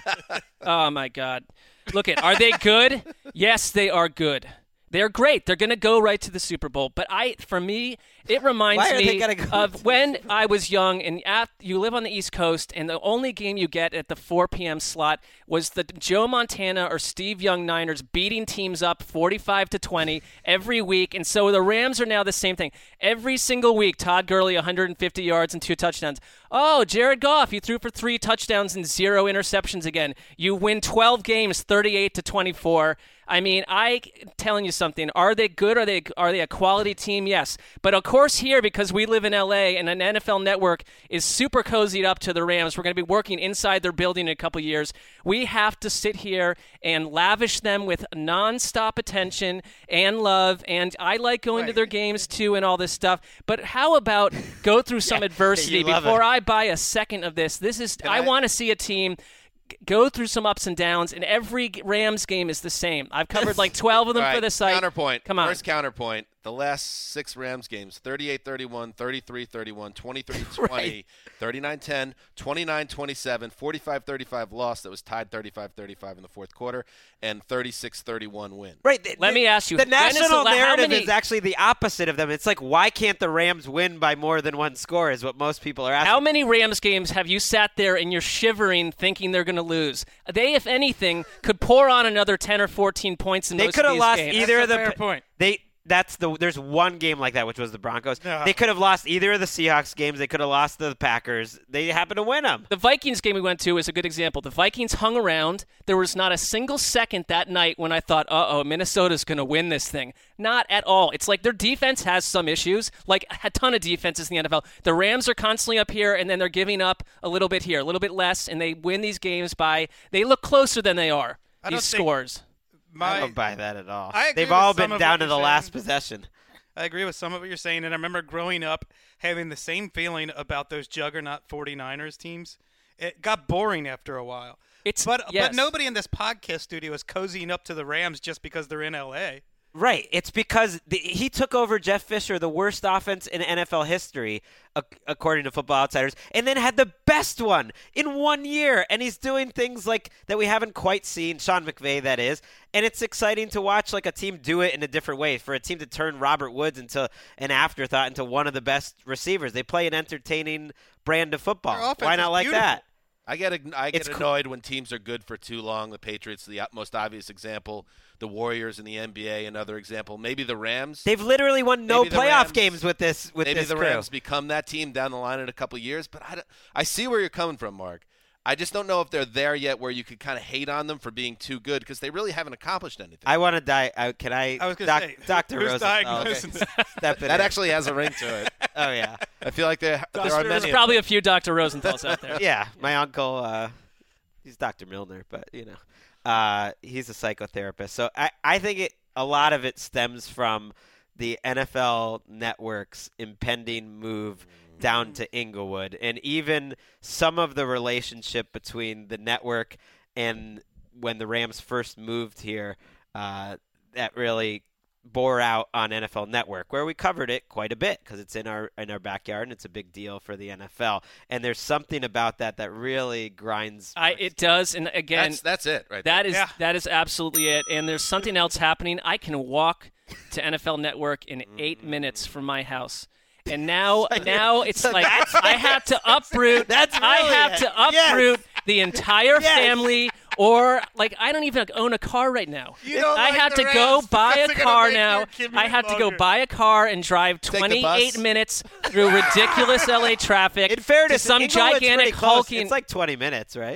Oh, my God. Look at, are they good? Yes, they are good. They're great. They're going to go right to the Super Bowl. But I, for me, it reminds Why are they me gonna go of to- when I was young and af you live on the East Coast, and the only game you get at the four p.m. slot was the Joe Montana or Steve Young Niners beating teams up forty-five to twenty every week. And so the Rams are now the same thing. Every single week, Todd Gurley, one hundred fifty yards and two touchdowns. Oh, Jared Goff, you threw for three touchdowns and zero interceptions again. You win twelve games, thirty-eight to twenty-four. I mean, I telling you something. Are they good? Are they are they a quality team? Yes. But of course here, because we live in L A and an N F L network is super cozied up to the Rams, we're going to be working inside their building in a couple years. We have to sit here and lavish them with nonstop attention and love. And I like going to their games too and all this stuff. But how about go through some Yeah, adversity you love before it. I buy a second of this? This is I, I- want to see a team go through some ups and downs, and every Rams game is the same. I've covered like twelve of them All right, for the site. Counterpoint. Come on. First counterpoint. The last six Rams games, thirty-eight thirty-one, thirty-three thirty-one, twenty-three twenty, thirty-nine ten, twenty-nine twenty-seven, forty-five thirty-five loss that was tied thirty-five thirty-five in the fourth quarter, and thirty-six thirty-one win. Right. the- Let the- me ask you, The when is the national la- how narrative many- is actually the opposite of them. It's like, why can't the Rams win by more than one score is what most people are asking. How many Rams games have you sat there and you're shivering thinking they're going to lose? They, if anything, could pour on another ten or fourteen points in They most could of have these lost games. either That's of a the fair point. They that's the there's one game like that, which was the Broncos. No. They could have lost either of the Seahawks games. They could have lost to the Packers. They happened to win them. The Vikings game we went to is a good example. The Vikings hung around. There was not a single second that night when I thought, uh-oh, Minnesota's going to win this thing. Not at all. It's like their defense has some issues, like a ton of defenses in the N F L. The Rams are constantly up here, and then they're giving up a little bit here, a little bit less, and they win these games by – they look closer than they are, I these don't think- scores. I My, don't buy that at all. I agree They've with all some been of down what to you're the last saying. possession. I agree with some of what you're saying, and I remember growing up having the same feeling about those juggernaut forty-niners teams. It got boring after a while. It's- but yes. but nobody in this podcast studio is cozying up to the Rams just because they're in L A. Right. It's because the, he took over Jeff Fisher, the worst offense in N F L history, ac- according to Football Outsiders, and then had the best one in one year. And he's doing things like that we haven't quite seen, Sean McVay, that is. And it's exciting to watch like a team do it in a different way, for a team to turn Robert Woods into an afterthought, into one of the best receivers. They play an entertaining brand of Their football. offense Why is not like beautiful. that? I get I get It's cool. annoyed when teams are good for too long. The Patriots, the most obvious example. The Warriors in the N B A, another example. Maybe the Rams. They've literally won no Maybe the playoff Rams- games with this with Maybe this the crew. Rams become that team down the line in a couple years. But I, don't- I see where you're coming from, Mark. I just don't know if they're there yet where you could kind of hate on them for being too good, because they really haven't accomplished anything. I want to die. Uh, can I? I was gonna doc, say, Doctor who's Rosen. diagnosing oh, this? okay. Step in that here. actually has a ring to it. Oh yeah. I feel like there, there are There's many. of probably them. a few Doctor Rosenthal's out there. Yeah, my uncle, uh, he's Doctor Milner, but you know, uh, he's a psychotherapist. So I, I think it a lot of it stems from the N F L Network's impending move down to Inglewood, and even some of the relationship between the network and when the Rams first moved here, uh, that really bore out on N F L Network, where we covered it quite a bit because it's in our in our backyard and it's a big deal for the N F L. And there's something about that that really grinds. I, it does, and again, That's that's it, right? That is Yeah. that is absolutely it. And there's something else happening. I can walk to N F L Network in eight minutes from my house. And now, now it's like I have to uproot. That's I really have it. to uproot Yes. the entire Yes. family, or like I don't even own a car right now. You don't I like have the to go Rams buy because a they're gonna car make now. your commute I have to go longer. buy a car and drive the bus. twenty-eight minutes through ridiculous L A traffic. In fairness, to some Inglewood's gigantic pretty close. hulking. It's like twenty minutes, right? I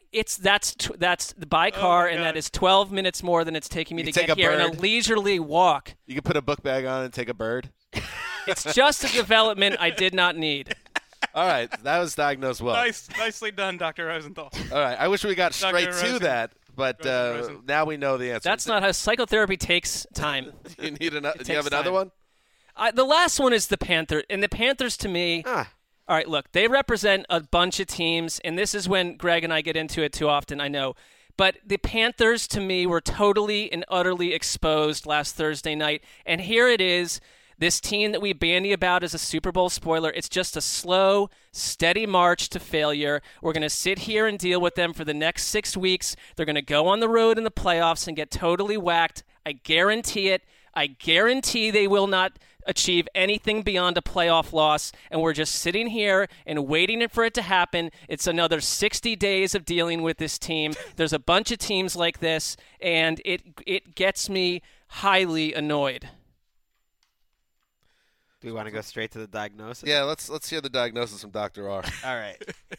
It's that's t- that's by car, oh and that is twelve minutes more than it's taking me You to get here in a bird. leisurely walk. You can put a book bag on and take a bird. It's just a development I did not need. All right, that was diagnosed well. Nice, nicely done, Doctor Rosenthal. All right, I wish we got straight Doctor to Rosen. that, but uh, Rosen. now we know the answer. That's not how psychotherapy takes time. You need another. Do takes you have another time. one? I, the last one is the Panther, and the Panthers to me. Ah. All right, look, they represent a bunch of teams, and this is when Greg and I get into it too often, I know. But the Panthers, to me, were totally and utterly exposed last Thursday night. And here it is, this team that we bandy about as a Super Bowl spoiler. It's just a slow, steady march to failure. We're going to sit here and deal with them for the next six weeks. They're going to go on the road in the playoffs and get totally whacked. I guarantee it. I guarantee they will not achieve anything beyond a playoff loss, and we're just sitting here and waiting for it to happen. It's another sixty days of dealing with this team. There's a bunch of teams like this, and it it gets me highly annoyed. Do we want to go straight to the diagnosis? Yeah, let's let's hear the diagnosis from Doctor R. All right.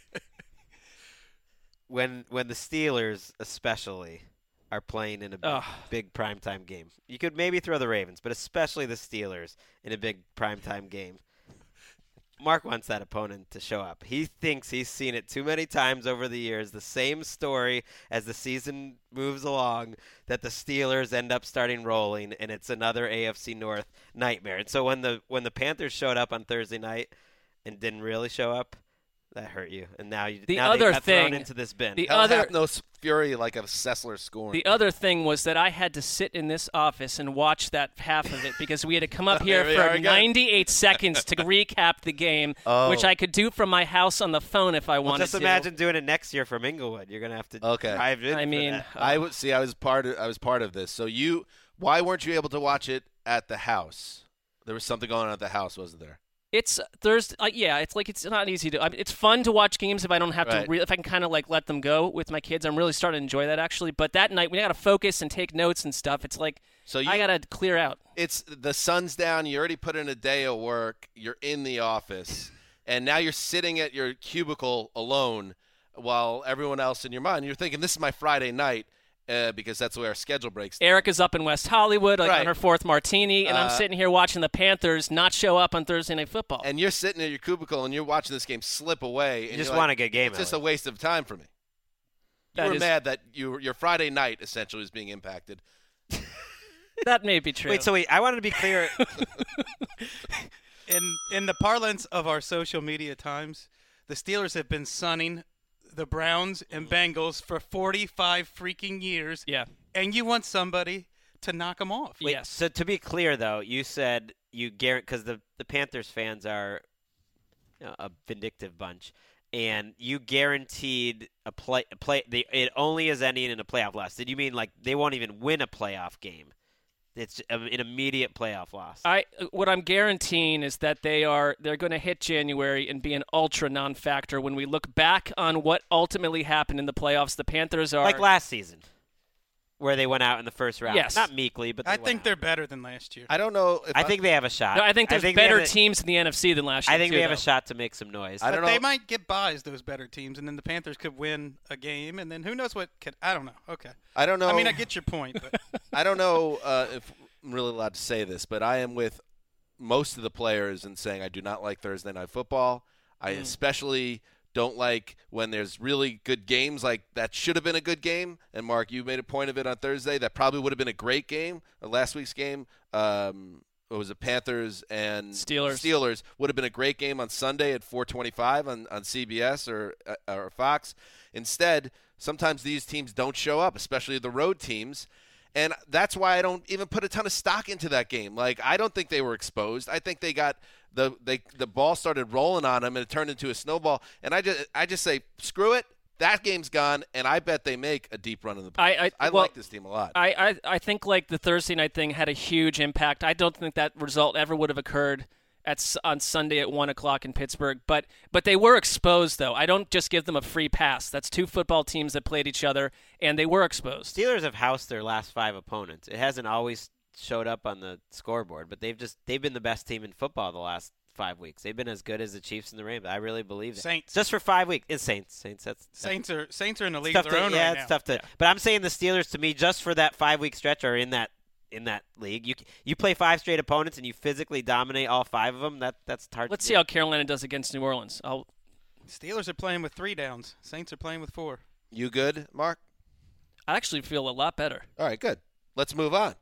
when when the Steelers especially are playing in a big, Ugh. big primetime game. You could maybe throw the Ravens, but especially the Steelers in a big primetime game. Mark wants that opponent to show up. He thinks he's seen it too many times over the years, the same story as the season moves along, that the Steelers end up starting rolling, and it's another A F C North nightmare. And so when the when the Panthers showed up on Thursday night and didn't really show up, that hurt you. And now you The now other they got thrown thing- into this bin. the Hell other hath no fury like a Sessler scorn. The other thing was that I had to sit in this office and watch that half of it because we had to come up here There we are for again. ninety-eight seconds to recap the game, Oh. which I could do from my house on the phone if I Well, wanted just to. imagine doing it next year from Inglewood. You're gonna have to Okay. drive in. I for mean, that. I would see. I was part of. I was part of this. So you, why weren't you able to watch it at the house? There was something going on at the house, wasn't there? It's Thursday. Uh, yeah, it's like it's not easy to. I mean, it's fun to watch games if I don't have Right. to. Re- if I can kind of like let them go with my kids, I'm really starting to enjoy that actually. But that night, we got to focus and take notes and stuff. It's like So you, I got to clear out. it's the sun's down. You already put in a day of work. You're in the office, and now you're sitting at your cubicle alone, while everyone else in your mind, you're thinking, "This is my Friday night," uh, because that's the way our schedule breaks. Erica's up in West Hollywood, like Right. on her fourth martini, and Uh, I'm sitting here watching the Panthers not show up on Thursday Night Football. And you're sitting at your cubicle and you're watching this game slip away. And You just you're want like, a good game It's just out a of it. waste of time for me. You That were is- mad that you, your Friday night essentially was being impacted. That may be true. Wait, so wait, I wanted to be clear. In in the parlance of our social media times, the Steelers have been sunning the Browns and Bengals for forty-five freaking years. yeah. And you want somebody to knock them off. Wait, Yes. So to be clear, though, you said you guarantee because the the Panthers fans are you know, a vindictive bunch, and you guaranteed a play. A play. The, it only is ending in a playoff loss. Did you mean like they won't even win a playoff game? It's a- an immediate playoff loss. I what I'm guaranteeing is that they are they're going to hit January and be an ultra non-factor when we look back on what ultimately happened in the playoffs. The Panthers are Like last season, where they went out in the first round. Yes. Not meekly, but they I went think out. they're better than last year. I don't know. If I think they have a shot. No, I think there's they better have a- teams in the N F C than last year. I think too, they have a though. shot to make some noise. I don't but know. they might get buys, those better teams, and then the Panthers could win a game, and then who knows what could. I don't know. Okay. I don't know. I mean, I get your point, but I don't know uh, if I'm really allowed to say this, but I am with most of the players in saying I do not like Thursday Night Football. I Mm. especially don't like when there's really good games like that should have been a good game. And, Mark, you made a point of it on Thursday. That probably would have been a great game. Uh, last week's game, um, what was it, Panthers and Steelers. Steelers would have been a great game on Sunday at four twenty-five on, on C B S or, uh, or Fox. Instead, sometimes these teams don't show up, especially the road teams. And that's why I don't even put a ton of stock into that game. Like, I don't think they were exposed. I think they got the they the ball started rolling on them and it turned into a snowball. And I just I just say screw it. That game's gone, and I bet they make a deep run in the playoffs. I- I- I well, like this team a lot. I, I I think like the Thursday night thing had a huge impact. I don't think that result ever would have occurred at s- on Sunday at one o'clock in Pittsburgh. But but they were exposed though. I don't just give them a free pass. That's two football teams that played each other, and they were exposed. Steelers have housed their last five opponents. It hasn't always showed up on the scoreboard, but they've just they've been the best team in football the last five weeks. They've been as good as the Chiefs and the Ravens. I really believe that. Saints. Just for five weeks. It's Saints. Saints. That's, that's Saints are Saints are in the league tough of their to, own yeah, right it's now. tough to. But I'm saying the Steelers to me, just for that five week stretch, are in that in that league. You you play five straight opponents and you physically dominate all five of them. That that's hard. Let's to see do. how Carolina does against New Orleans. I'll, Steelers are playing with three downs. Saints are playing with four. You good, Mark? I actually feel a lot better. All right, good. Let's move on.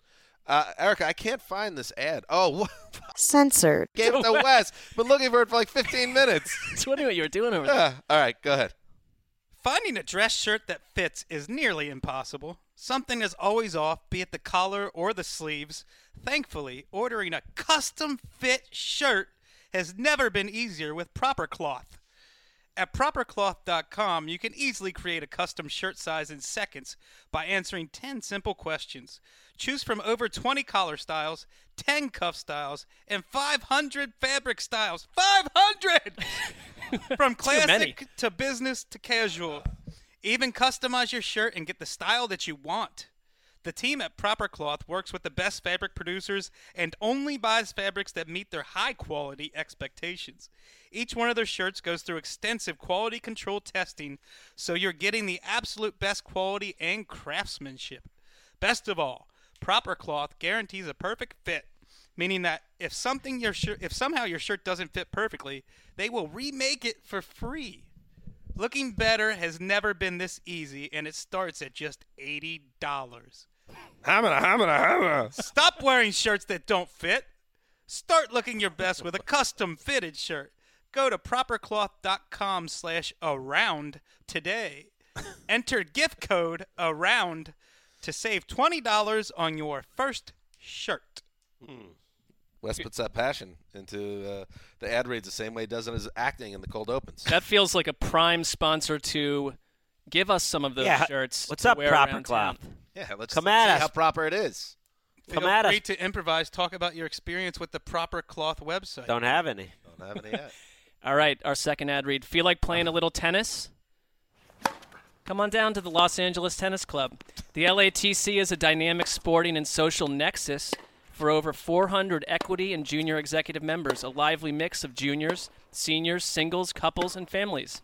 Uh, Erica, I can't find this ad. Oh, what? Censored. Gave it to Wes. Been looking for it for like fifteen minutes. I was wondering what you were doing over there. Yeah. All right, go ahead. Finding a dress shirt that fits is nearly impossible. Something is always off, be it the collar or the sleeves. Thankfully, ordering a custom fit shirt has never been easier with Proper Cloth. At proper cloth dot com, you can easily create a custom shirt size in seconds by answering ten simple questions. Choose from over twenty collar styles, ten cuff styles, and five hundred fabric styles. five hundred! From classic to business to casual. Even customize your shirt and get the style that you want. The team at Proper Cloth works with the best fabric producers and only buys fabrics that meet their high-quality expectations. Each one of their shirts goes through extensive quality control testing, so you're getting the absolute best quality and craftsmanship. Best of all, Proper Cloth guarantees a perfect fit, meaning that if something your shir- if somehow your shirt doesn't fit perfectly, they will remake it for free. Looking better has never been this easy, and it starts at just eighty dollars. Hamina, hamina, hamina. Stop wearing shirts that don't fit. Start looking your best with a custom fitted shirt. Go to proper cloth dot com slash around today. Enter gift code AROUND to save twenty dollars on your first shirt. Hmm. Wes puts that passion into uh, the ad reads the same way he does in his acting in the cold opens. That feels like a prime sponsor to give us some of those Yeah. shirts. What's to up, wear Proper around Cloth? town. Yeah, let's Come see at us. how proper it is. Come Feel at us. free to improvise. Talk about your experience with the Proper Cloth website. Don't have any. Don't have any yet. All right, our second ad read. Feel like playing a little tennis? Come on down to the Los Angeles Tennis Club. The L A T C is a dynamic sporting and social nexus for over four hundred equity and junior executive members, a lively mix of juniors, seniors, singles, couples, and families.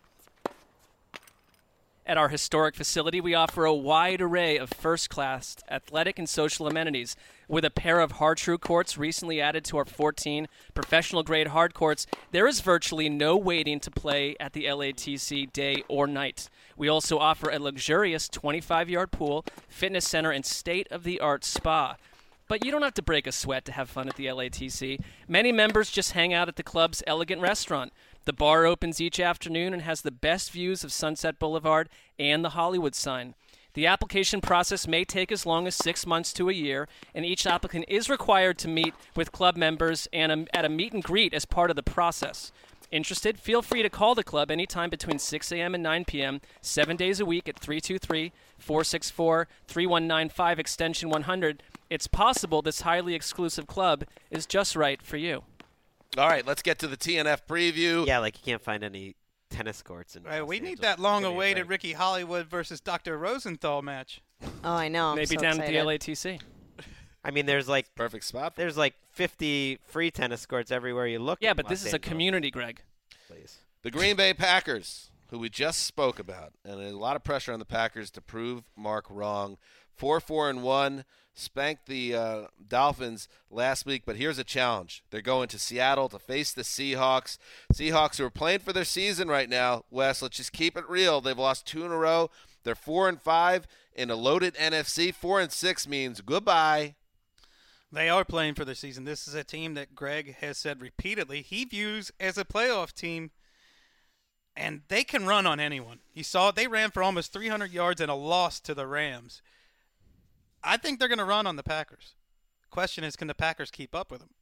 At our historic facility, we offer a wide array of first-class athletic and social amenities. With a pair of hard-true courts recently added to our fourteen professional-grade hard courts, there is virtually no waiting to play at the L A T C day or night. We also offer a luxurious twenty-five yard pool, fitness center, and state-of-the-art spa. But you don't have to break a sweat to have fun at the L A T C. Many members just hang out at the club's elegant restaurant. The bar opens each afternoon and has the best views of Sunset Boulevard and the Hollywood sign. The application process may take as long as six months to a year, and each applicant is required to meet with club members and a, at a meet and greet as part of the process. Interested? Feel free to call the club anytime between six a.m. and nine p.m., seven days a week at three two three, four six four, three one nine five, extension one hundred. It's possible this highly exclusive club is just right for you. All right, let's get to the T N F preview. Yeah, like you can't find any tennis courts in Right, Los we need Angeles. that It's gonna be long-awaited great. Ricky Hollywood versus Doctor Rosenthal match. Oh, I know. I'm Maybe so down at excited. the L A T C. I mean, there's like Perfect spot. there's like fifty free tennis courts everywhere you look. Yeah, in but this Los is a Angeles. community, Greg. Please. The Green Bay Packers, who we just spoke about, and a lot of pressure on the Packers to prove Mark wrong. Four, four, and one, spanked the uh, Dolphins last week, but here's a challenge. They're going to Seattle to face the Seahawks. Seahawks who are playing for their season right now. Wes, let's just keep it real. They've lost two in a row. They're four and five in a loaded N F C. Four and six means goodbye. They are playing for their season. This is a team that Greg has said repeatedly he views as a playoff team, and they can run on anyone. You saw it. They ran for almost three hundred yards and a loss to the Rams. I think they're going to run on the Packers. Question is, can the Packers keep up with them?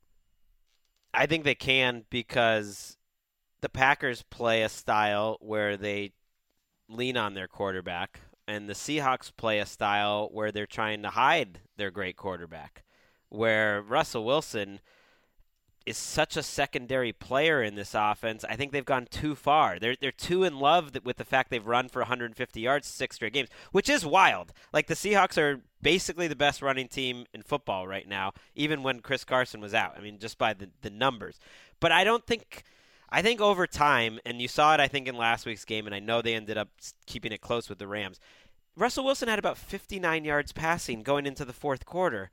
I think they can because the Packers play a style where they lean on their quarterback, and the Seahawks play a style where they're trying to hide their great quarterback, where Russell Wilson is such a secondary player in this offense. I think they've gone too far. They're they're too in love with the fact they've run for one hundred fifty yards six straight games, which is wild. Like the Seahawks are basically the best running team in football right now, even when Chris Carson was out. I mean, just by the, the numbers. But I don't think – I think over time, and you saw it, I think, in last week's game, and I know they ended up keeping it close with the Rams. Russell Wilson had about fifty-nine yards passing going into the fourth quarter.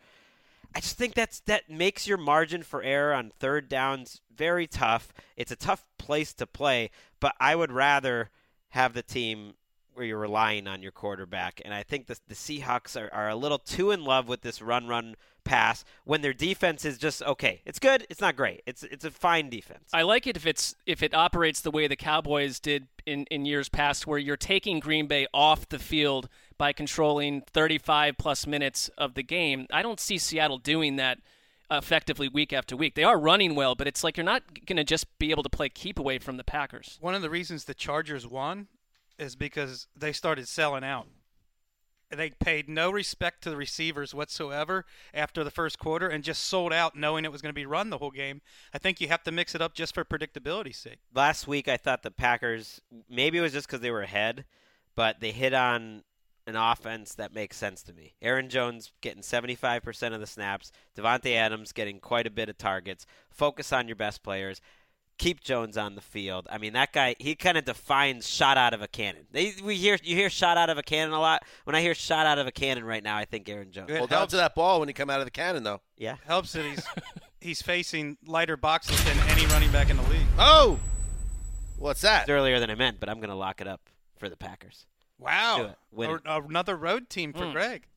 I just think that's that makes your margin for error on third downs very tough. It's a tough place to play, but I would rather have the team where you're relying on your quarterback. And I think the, the Seahawks are, are a little too in love with this run, run, pass when their defense is just okay. It's good. It's not great. It's it's a fine defense. I like it if it's if it operates the way the Cowboys did in, in years past, where you're taking Green Bay off the field by controlling thirty-five plus minutes of the game. I don't see Seattle doing that effectively week after week. They are running well, but it's like you're not going to just be able to play keep away from the Packers. One of the reasons the Chargers won is because they started selling out. They paid no respect to the receivers whatsoever after the first quarter and just sold out knowing it was going to be run the whole game. I think you have to mix it up just for predictability's sake. Last week I thought the Packers, maybe it was just because they were ahead, but they hit on an offense that makes sense to me. Aaron Jones getting seventy-five percent of the snaps, Devontae Adams getting quite a bit of targets. Focus on your best players. Keep Jones on the field. I mean, that guy, he kind of defines shot out of a cannon. They, we hear You hear shot out of a cannon a lot. When I hear shot out of a cannon right now, I think Aaron Jones. Hold on to that ball when you come out of the cannon, though. Yeah. Helps that he's he's facing lighter boxes than any running back in the league. Oh! What's that? It's earlier than I meant, but I'm going to lock it up for the Packers. Wow. Win it. Or, another road team for Mm. Greg.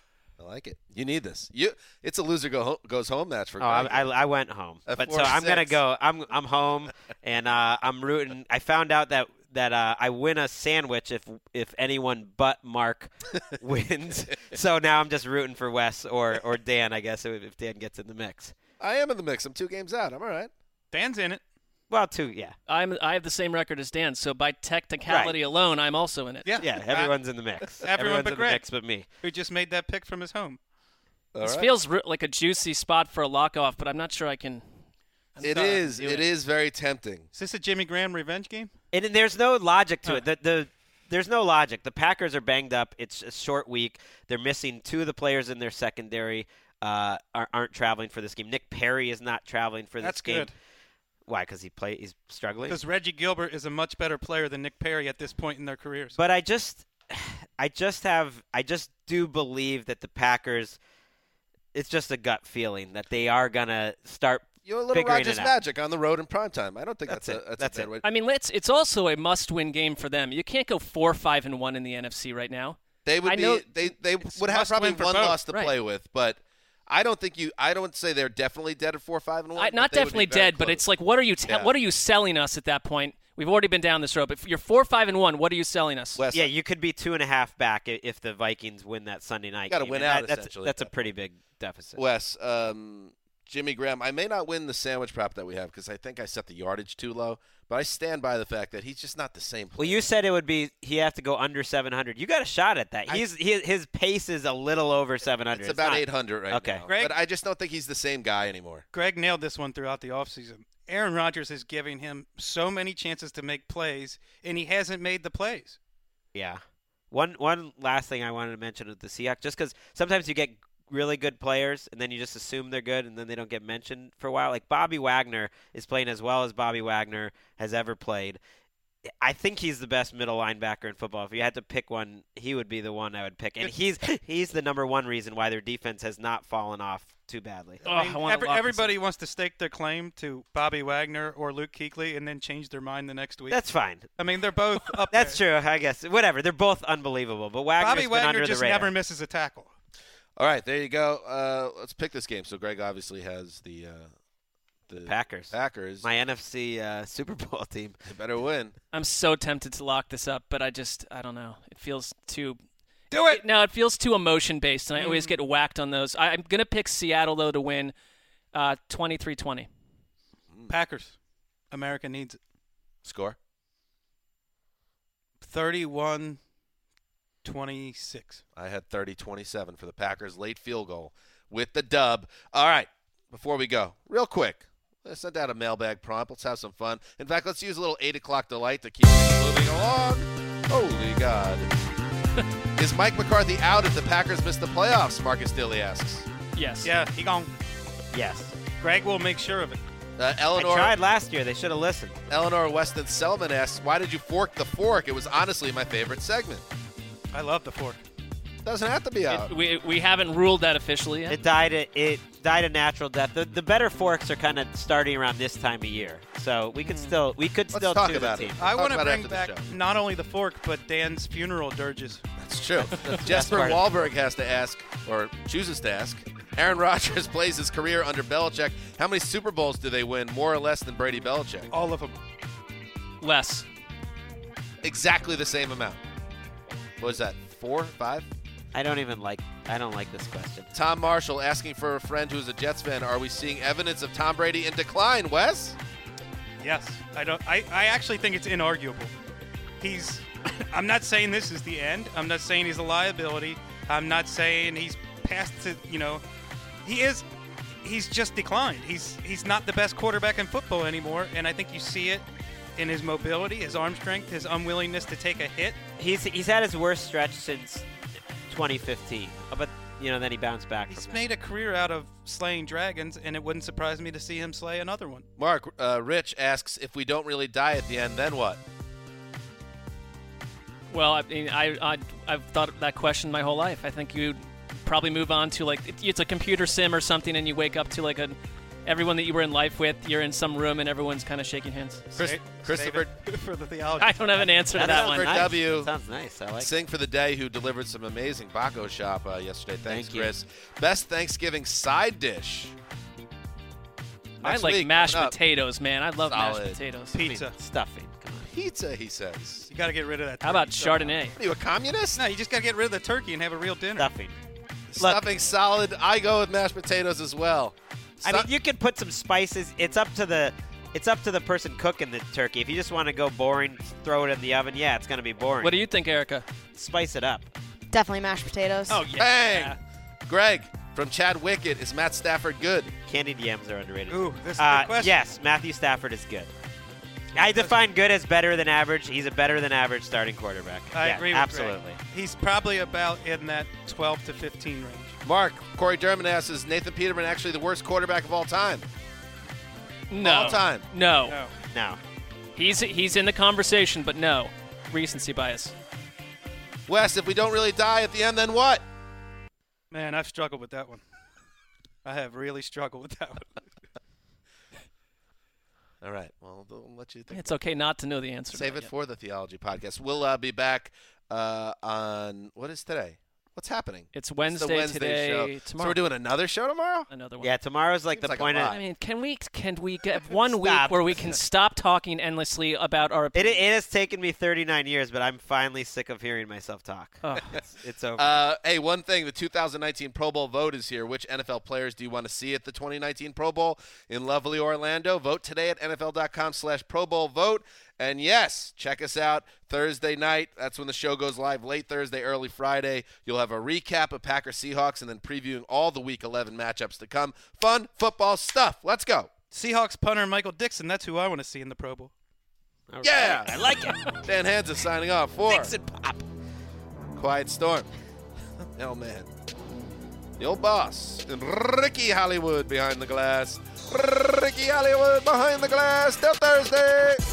I like it. You need this. You. It's a loser go ho- goes home match for Oh, I, Greg. I, I went home, At but four so I'm six. gonna go. I'm I'm home, and uh, I'm rooting. I found out that that uh, I win a sandwich if if anyone but Mark wins. So now I'm just rooting for Wes or or Dan, I guess, if Dan gets in the mix. I am in the mix. I'm two games out. I'm all right. Dan's in it. Well, two, yeah, I'm I have the same record as Dan, so by technicality alone, I'm also in it. Yeah. yeah. Everyone's in the mix. Everyone Everyone's but in Greg. the mix, but me. Who just made that pick from his home. All This right. feels re- like a juicy spot for a lock-off, but I'm not sure I can. It sorry. is. Do It it. is very tempting. Is this a Jimmy Graham revenge game? And there's no logic to Huh. it. The, the There's no logic. The Packers are banged up. It's a short week. They're missing two of the players in their secondary. Uh, are, aren't traveling for this game. Nick Perry is not traveling for this That's game. good. Why? Because he play. He's struggling. Because Reggie Gilbert is a much better player than Nick Perry at this point in their careers. But I just, I just have, I just do believe that the Packers. It's just a gut feeling that they are gonna start. You're a little figuring Rogers it out. Magic on the road in primetime. I don't think That's that's, it. a that's, That's a bad it. way. I mean, let's. It's also a must-win game for them. You can't go four, five, and one in the N F C right now. They would I be. know they they it's would have must probably win for one both. loss to Right. play with, but I don't think you. I don't say they're definitely dead at four, five, and one. I, but not they would be definitely very dead, but close. it's like, what are you? Te- Yeah. What are you selling us at that point? We've already been down this road. But if you're four, five, and one, what are you selling us? Wes, Yeah, you could be two and a half back i- if the Vikings win that Sunday night. Gotta game. win And out, that- that's, essentially. That's a pretty big deficit. Wes, um, Jimmy Graham. I may not win the sandwich prop that we have because I think I set the yardage too low. But I stand by the fact that he's just not the same player. Well, you said it would be he have to go under seven hundred. You got a shot at that. I- He's he, his pace is a little over seven hundred. It's about not- eight hundred right Okay. now. Greg? But I just don't think he's the same guy anymore. Greg nailed this one throughout the offseason. Aaron Rodgers is giving him so many chances to make plays, and he hasn't made the plays. Yeah. One one last thing I wanted to mention with the Seahawks, just because sometimes you get really good players and then you just assume they're good and then they don't get mentioned for a while. Like Bobby Wagner is playing as well as Bobby Wagner has ever played. I think he's the best middle linebacker in football. If you had to pick one, he would be the one I would pick. And he's he's the number one reason why their defense has not fallen off too badly. Oh, I mean, I wanna every- lock this everybody wants to stake their claim to Bobby Wagner or Luke Kuechly and then change their mind the next week. That's fine. I mean, they're both up That's there. true, I guess. Whatever. They're both unlievable. But Wagner's Bobby been Wagner under just the radar. never misses a tackle. All right, there you go. Uh, let's pick this game. So Greg obviously has the uh, the Packers. Packers. My N F C uh, Super Bowl team. They better win. I'm so tempted to lock this up, but I just, I don't know. It feels too. Do it! No, it feels too emotion based, and I always get whacked on those. I, I'm gonna pick Seattle though to win, uh, twenty-three twenty. Packers. America needs it. Score. thirty-one twenty-six. I had thirty twenty-seven for the Packers. Late field goal with the dub. All right, before we go, real quick, let's send out a mailbag prompt. Let's have some fun. In fact, let's use a little eight o'clock delight to keep things moving along. Holy God. Is Mike McCarthy out if the Packers miss the playoffs? Marcus Dilly asks. Yes. Yeah, he gone. Yes. Greg will make sure of it. Uh, Eleanor, I tried last year. They should have listened. Eleanor Weston Selman asks, why did you fork the fork? It was honestly my favorite segment. I love the fork. Doesn't have to be out. It, we we haven't ruled that officially yet. It died. It, it died a natural death. The, the better forks are kind of starting around this time of year, so we could still we could Let's still talk tune about the it. team. I Talk want to about it bring after the back show. not only the fork, but Dan's funeral dirges. That's true. Jesper part of Wahlberg has to ask, or chooses to ask, Aaron Rodgers plays his career under Belichick. How many Super Bowls do they win, more or less than Brady Belichick? All of them. Less. Exactly the same amount. What is that, four, five? I don't even like. I don't like this question. Tom Marshall asking for a friend who's a Jets fan. Are we seeing evidence of Tom Brady in decline, Wes? Yes. I don't. I, I actually think it's inarguable. He's. I'm not saying this is the end. I'm not saying he's a liability. I'm not saying he's past to. You know, he is. He's just declined. He's he's not the best quarterback in football anymore, and I think you see it in his mobility, his arm strength, his unwillingness to take a hit. He's he's had his worst stretch since twenty fifteen, but you know then he bounced back. He's from made a career out of slaying dragons, and it wouldn't surprise me to see him slay another one. Mark, uh, Rich asks, if we don't really die at the end, then what? Well, I mean, I, I I've thought of that question my whole life. I think you'd probably move on to like it, it's a computer sim or something, and you wake up to like a everyone that you were in life with. You're in some room, and everyone's kind of shaking hands. Chris, Save- Christopher save it for the theology. I don't have an answer to that one. Christopher Nice. W. Sounds nice. I like. Sing for the Day, who delivered some amazing Baco Shop uh, yesterday. Thanks, Thank you. Chris. Best Thanksgiving side dish. I Next like week, mashed coming up. potatoes, man. I love Solid. mashed potatoes. Pizza. Stuffing. Come on. Pizza, he says. You got to get rid of that. How about turkey somehow. Chardonnay? Are you a communist? No, you just got to get rid of the turkey and have a real dinner. Stuffing. Stuffing solid. I go with mashed potatoes as well. I Stu- mean, you can put some spices. It's up to the, it's up to the person cooking the turkey. If you just want to go boring, throw it in the oven. Yeah, it's gonna be boring. What do you think, Erica? Spice it up. Definitely mashed potatoes. Oh yeah. Bang! Greg, from Chad Wickett, is Matt Stafford good? Candied yams are underrated. Ooh, this is a Uh, good question. yes, Matthew Stafford is good. I define good as better than average. He's a better than average starting quarterback. I Yeah, agree with absolutely. Greg. He's probably about in that twelve to fifteen range. Mark, Corey Dermott asks, is Nathan Peterman actually the worst quarterback of all time? No. All time. No. No. No. He's he's in the conversation, but no. Recency bias. Wes, if we don't really die at the end, then what? Man, I've struggled with that one. I have really struggled with that one. All right. Well, we'll let you think. It's okay not to know the answer. Save to it that for the Theology Podcast. We'll uh, be back uh, on, what is today? What's happening? yet. It's It's Wednesday, the Wednesday today. show. Tomorrow. So we're doing another show tomorrow? another one. Yeah, tomorrow's like Seems the like a point lot. of. I mean, can we can we get one week Stop. where we can stop talking endlessly about our It, opinions? it has taken me thirty-nine years, but I'm finally sick of hearing myself talk. Oh. It's, it's over. Uh, hey, one thing, the two thousand nineteen Pro Bowl vote is here. Which N F L players do you want to see at the twenty nineteen Pro Bowl in lovely Orlando? Vote today at N F L dot com slash Pro Bowl vote. And yes, check us out Thursday night. That's when the show goes live, late Thursday, early Friday. You'll have a recap of Packers Seahawks and then previewing all the Week eleven matchups to come. Fun football stuff. Let's go. Seahawks punter Michael Dixon, that's who I want to see in the Pro Bowl. All Yeah. right. I like it. Dan Hansa signing off for Dixon pop. Quiet Storm. Oh, man. The old boss. And Ricky Hollywood behind the glass. Ricky Hollywood behind the glass. Till Thursday.